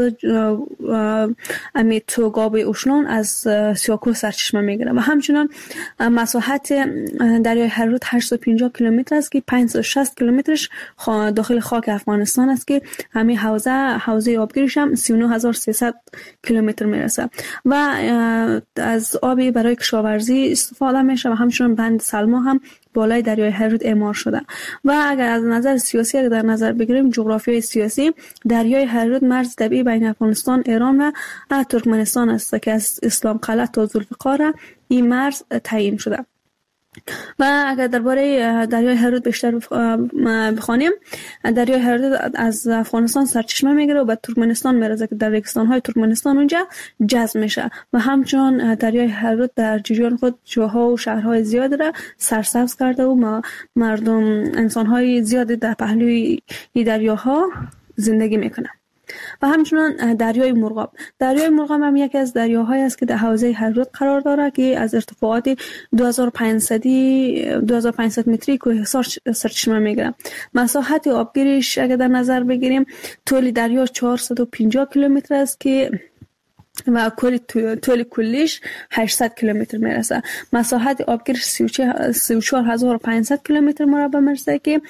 امی تگاب اوشلان از سیاکو سرچشمه میگیره. و همچنان مساحت دریای هررود 850 کیلومتر است که 560 کیلومترش داخل خاک افغانستان است که همین حوزه آبگیرش هم 39300 کیلومتر میرسه. و از آبی برای کشاورزی استفاده میشه. و همچنان بند سلما هم بالای دریای هررود اعمار شده. و اگر از نظر سیاسی اگر در نظر بگیریم، جغرافیای سیاسی دریای هررود مرز طبیعی بین افغانستان، ایران و ترکمنستان است که از اسلام قلعه تا ذوالفقار این مرز تعیین شده. و اگر درباره دریای هررود بیشتر بخوانیم، دریای هررود از افغانستان سرچشمه میگیره و به ترکمنستان میرسه که در ریگستان‌های ترکمنستان اونجا جذب میشه. و همچنان دریای هررود در جریان خود جاها و شهرهای زیادی را سرسبز کرده و مردم انسان‌های زیادی در پهلوی این دریاها زندگی میکنه. و همچنان دریای مرغاب هم یکی از دریاهایی است که در حوزه هررود قرار داره که از ارتفاعات 2500 متری کوهسار سرچشمه میگیره. مساحت آبگیریش اگر در نظر بگیریم، طول دریا 450 کیلومتر است که و طول کلیش 800 کیلومتر میرسه. مساحت آبگیرش 34500 کیلومتر مربع میرسه که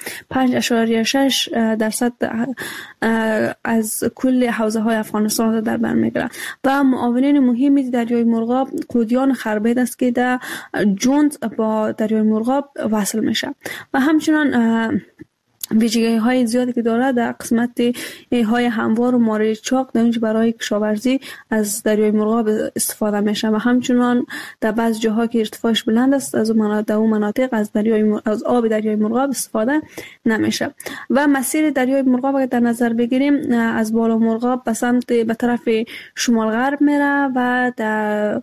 5.6% از کل حوزه های افغانستان را در بر میگیره. و معاونین مهمی دریای مرغاب قودیان خربید است که در جوند با دریای مرغاب وصل میشه. و همچنان ویژگی های زیادی که داره در قسمت های هموار و ماره چاق در اینجا برای کشاورزی از دریای مرغاب استفاده میشه. و همچنان در بعض جاها که ارتفاعش بلند است از اون مناطق از آب دریای مرغاب استفاده نمیشه. و مسیر دریای مرغاب اگر در نظر بگیریم، از بالا مرغاب به طرف شمال غرب میره و در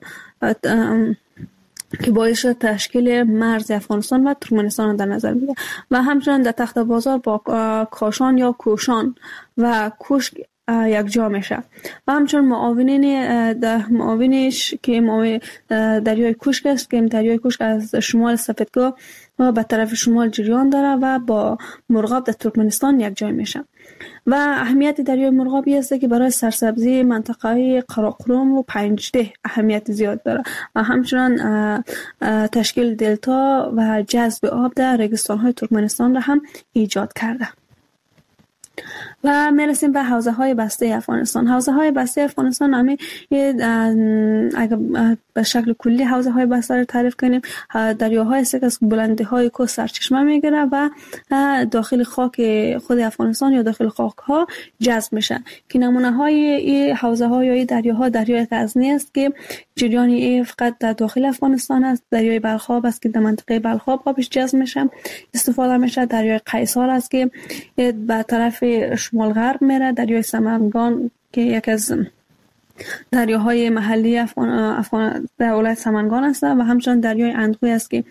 که باعث تشکیل مرز افغانستان و ترکمنستان در نظر میگیره. و همچنان در تخت بازار با کاشان یا کوشان و کوشک یک جا میشه. و همچنان معاونینش که دریای کوشک است که دریای کوشک از شمال سفیدکوه و به طرف شمال جریان داره و با مرغاب در ترکمنستان یک جای میشه. و اهمیت دریای مرغابی است که برای سرسبزی منطقه قراقرم و پنجده اهمیت زیاد داره و همچنان تشکیل دلتا و جذب آب در ریگستان‌های ترکمنستان را هم ایجاد کرده. و میرسیم به حوزه های بسته افغانستان. حوزه های بسته افغانستان اگر به شکل کلی حوزه های بسته رو تعریف کنیم، دریاهای است که از بلندی های کوه سرچشمه میگیره و داخل خاک خود افغانستان یا داخل خاک ها جذب میشن که نمونه های این حوزه های یا این دریاها دریای غزنی است که جریان این فقط در داخل افغانستان است، دریای بلخاب است که در منطقه بلخاب آبش جذب میشه استفاده میشه، دریای قیصر است که به طرف شمال غرب میره، دریای سمنگان که یک از دریاهای محلی افغان در ولایت سمنگان است و همچنین دریای اندخوی است که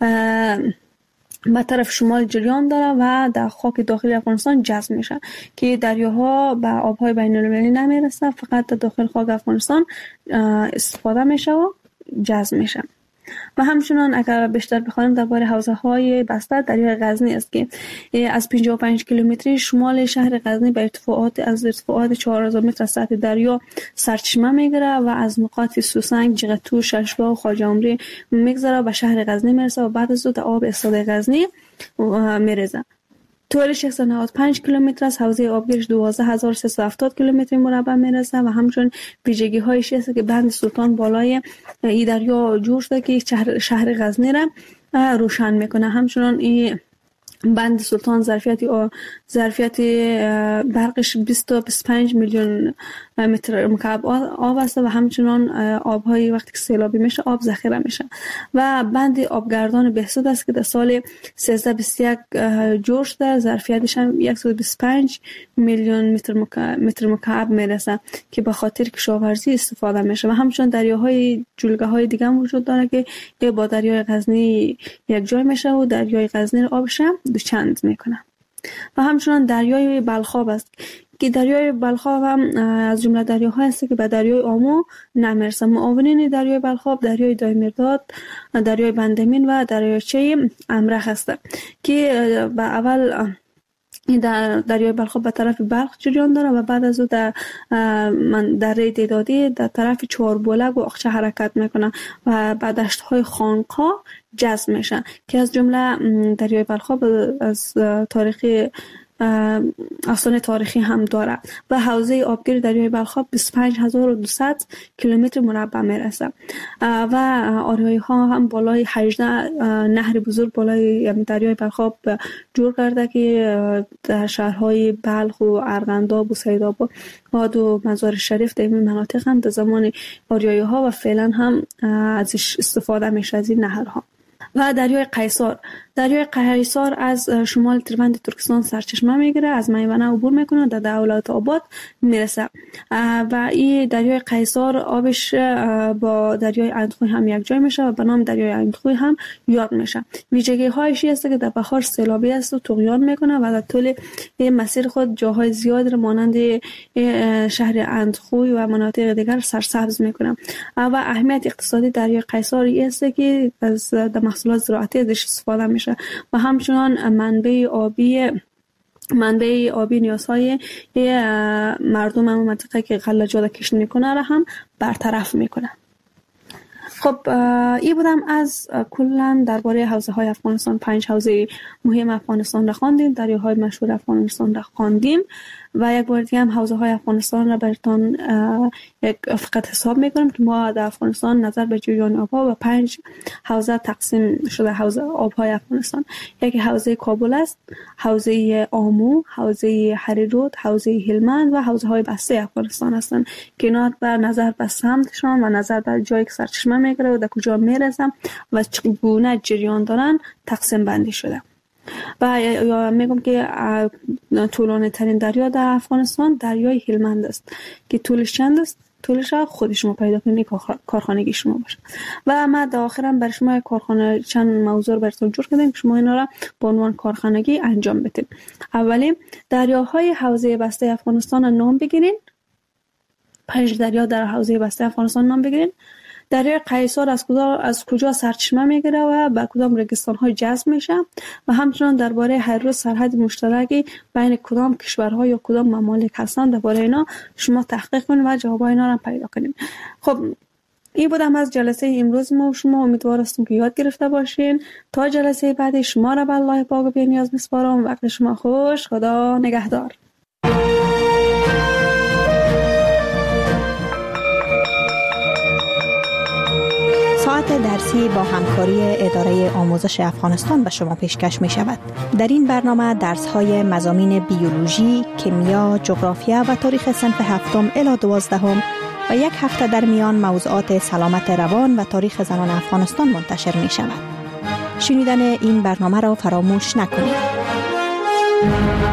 به طرف شمال جریان داره و در خاک داخلی افغانستان جذب میشه که دریاها به آبهای بین المللی نمیرسه، فقط در داخل خاک افغانستان استفاده میشه و جذب میشه. و همچنان اگر بیشتر بخوایم درباره حوزه های بسته، دریای غزنی است که از 55 کیلومتری شمال شهر غزنی به ارتفاعات 4000 متر از سطح دریا سرچشمه میگیره و از نقاط سوسنگ، جغتو، ششوا و خواجه عمری میگذره به شهر غزنی میرسه و بعد از اون آب استاد غزنی میرسه. طولش 195 کیلومتر است. حوزه آبگیرش 12370 کیلومتر مربع میرسه و همچنین ویژگی هایش است که بند سلطان بالای این دریا جوش ده که شهر غزنی را روشن میکنه. همچنین این بند سلطان ظرفیت برقش 20 تا 25 میلیون متر مکعب آب است و همچنان آبهای وقتی که سیلابی میشه آب ذخیره میشه. و بند آبگردان بهسود است که در سال 1321 جوش شده، ظرفیتش هم 125 میلیون متر مکعب میرسه که به خاطر کشاورزی استفاده میشه. و همچنان دریاهای جلگه های دیگه هم وجود داره که با دریای غزنی یک جای میشه و دریای غزنی آبش دوچند میکنه. و همچنان دریای بلخاب است که دریای بلخاب هم از جمله دریاها است که به دریای آمو نمیرسه. معاونین دریای بلخاب دریای دایمیرداد، دریای بندامین و دریاچه امرخ است که به اول این دریای بلخاب به طرف بلخ جریان داره و بعد از او دره دیدادی در طرف چهاربولگ و اقچه حرکت میکنه و به دشت‌های خانقا جذب میشن که از جمله دریای بلخاب از تاریخی افسانه تاریخی هم داره و حوزه آبگیر دریای بلخاب 25200 کیلومتر مربع میرسه و آریایی ها هم بالای 18 نهر بزرگ بالای دریای بلخاب جور کرده که در شهرهای بلخ و ارغنداب و سیدآباد و مزار شریف در این مناطق هم در زمان آریایی ها و فعلا هم ازش استفاده میشه از این نهرها. و دریای قیصر از شمال تربند ترکستان سرچشمه میگیره، از میوانه عبور میکنه در دولت آباد میرسه و این دریای قیصر آبش با دریای اندخوی هم یک جای میشه و به نام دریای اندخوی هم یاد میشه. ویژگی هایش است که در بهار سیلابی است و طغیان میکنه و در طول مسیر خود جاهای زیاد مانند شهر اندخوی و مناطق دیگر سرسبز میکنه. و اهمیت اقتصادی دریای قیصر است که از محصولات زراعتی ازش استفاده میشه و همچنان منبع آبی نیازهای مردم اون منطقه که غلجات کشت میکنه را هم برطرف میکنه. خب این بودم از کلا درباره حوزه های افغانستان. 5 حوزه مهم افغانستان را خواندیم، دریاهای مشهور افغانستان را خواندیم و یک بار دیگه هم حوزه های افغانستان را براتون فقط حساب میکنم که ما در افغانستان نظر به جریان آبها و 5 حوزه تقسیم شده. حوزه آبهای افغانستان یکی حوزه کابل است، حوزه آمو، حوزه هریرود، حوزه هلمند و حوزه های بسته افغانستان هستند که اینا بر نظر به سمتشان و نظر به جایی که سرچشمه میگیره و در کجا میرسن و چگونه جریان دارن تقسیم بندی شده. و یا میگم که طولانی ترین دریا در افغانستان دریای هلمند است که طولش چند است؟ طولش خود شما پیدا کنید، کارخانگی شما باشه. و ما در آخرم برای شما کارخانه چند موضوع براتون جور کردیم که شما اینا را به عنوان کارخانگی انجام بدید. اولی دریاهای حوزه بسته افغانستان نام بگیرین. 5 دریا در حوزه بسته افغانستان نام بگیرین. دریای قیصر از کجا سرچشمه میگیره و به کدام ریگستان‌های جذب میشه و همچنان درباره هر روز سرحد مشترکی بین کدام کشورها یا کدام ممالک هستند درباره اینا شما تحقیق کنید و جوابای اینا رو پیدا کنید. خب این بودم از جلسه امروز ما و شما. امیدوار هستم که یاد گرفته باشین. تا جلسه بعدی شما را به الله پاک و بی‌نیاز میسپارم. وقت شما خوش. خدا نگهدار. ساعت درسی با همکاری اداره آموزش افغانستان به شما پیشکش می شود. در این برنامه درس های مضامین بیولوژی، کیمیا، جغرافیا و تاریخ صنف 7 الی 12 و یک هفته در میان موضوعات سلامت روان و تاریخ زنان افغانستان منتشر می شود. شنیدن این برنامه را فراموش نکنید.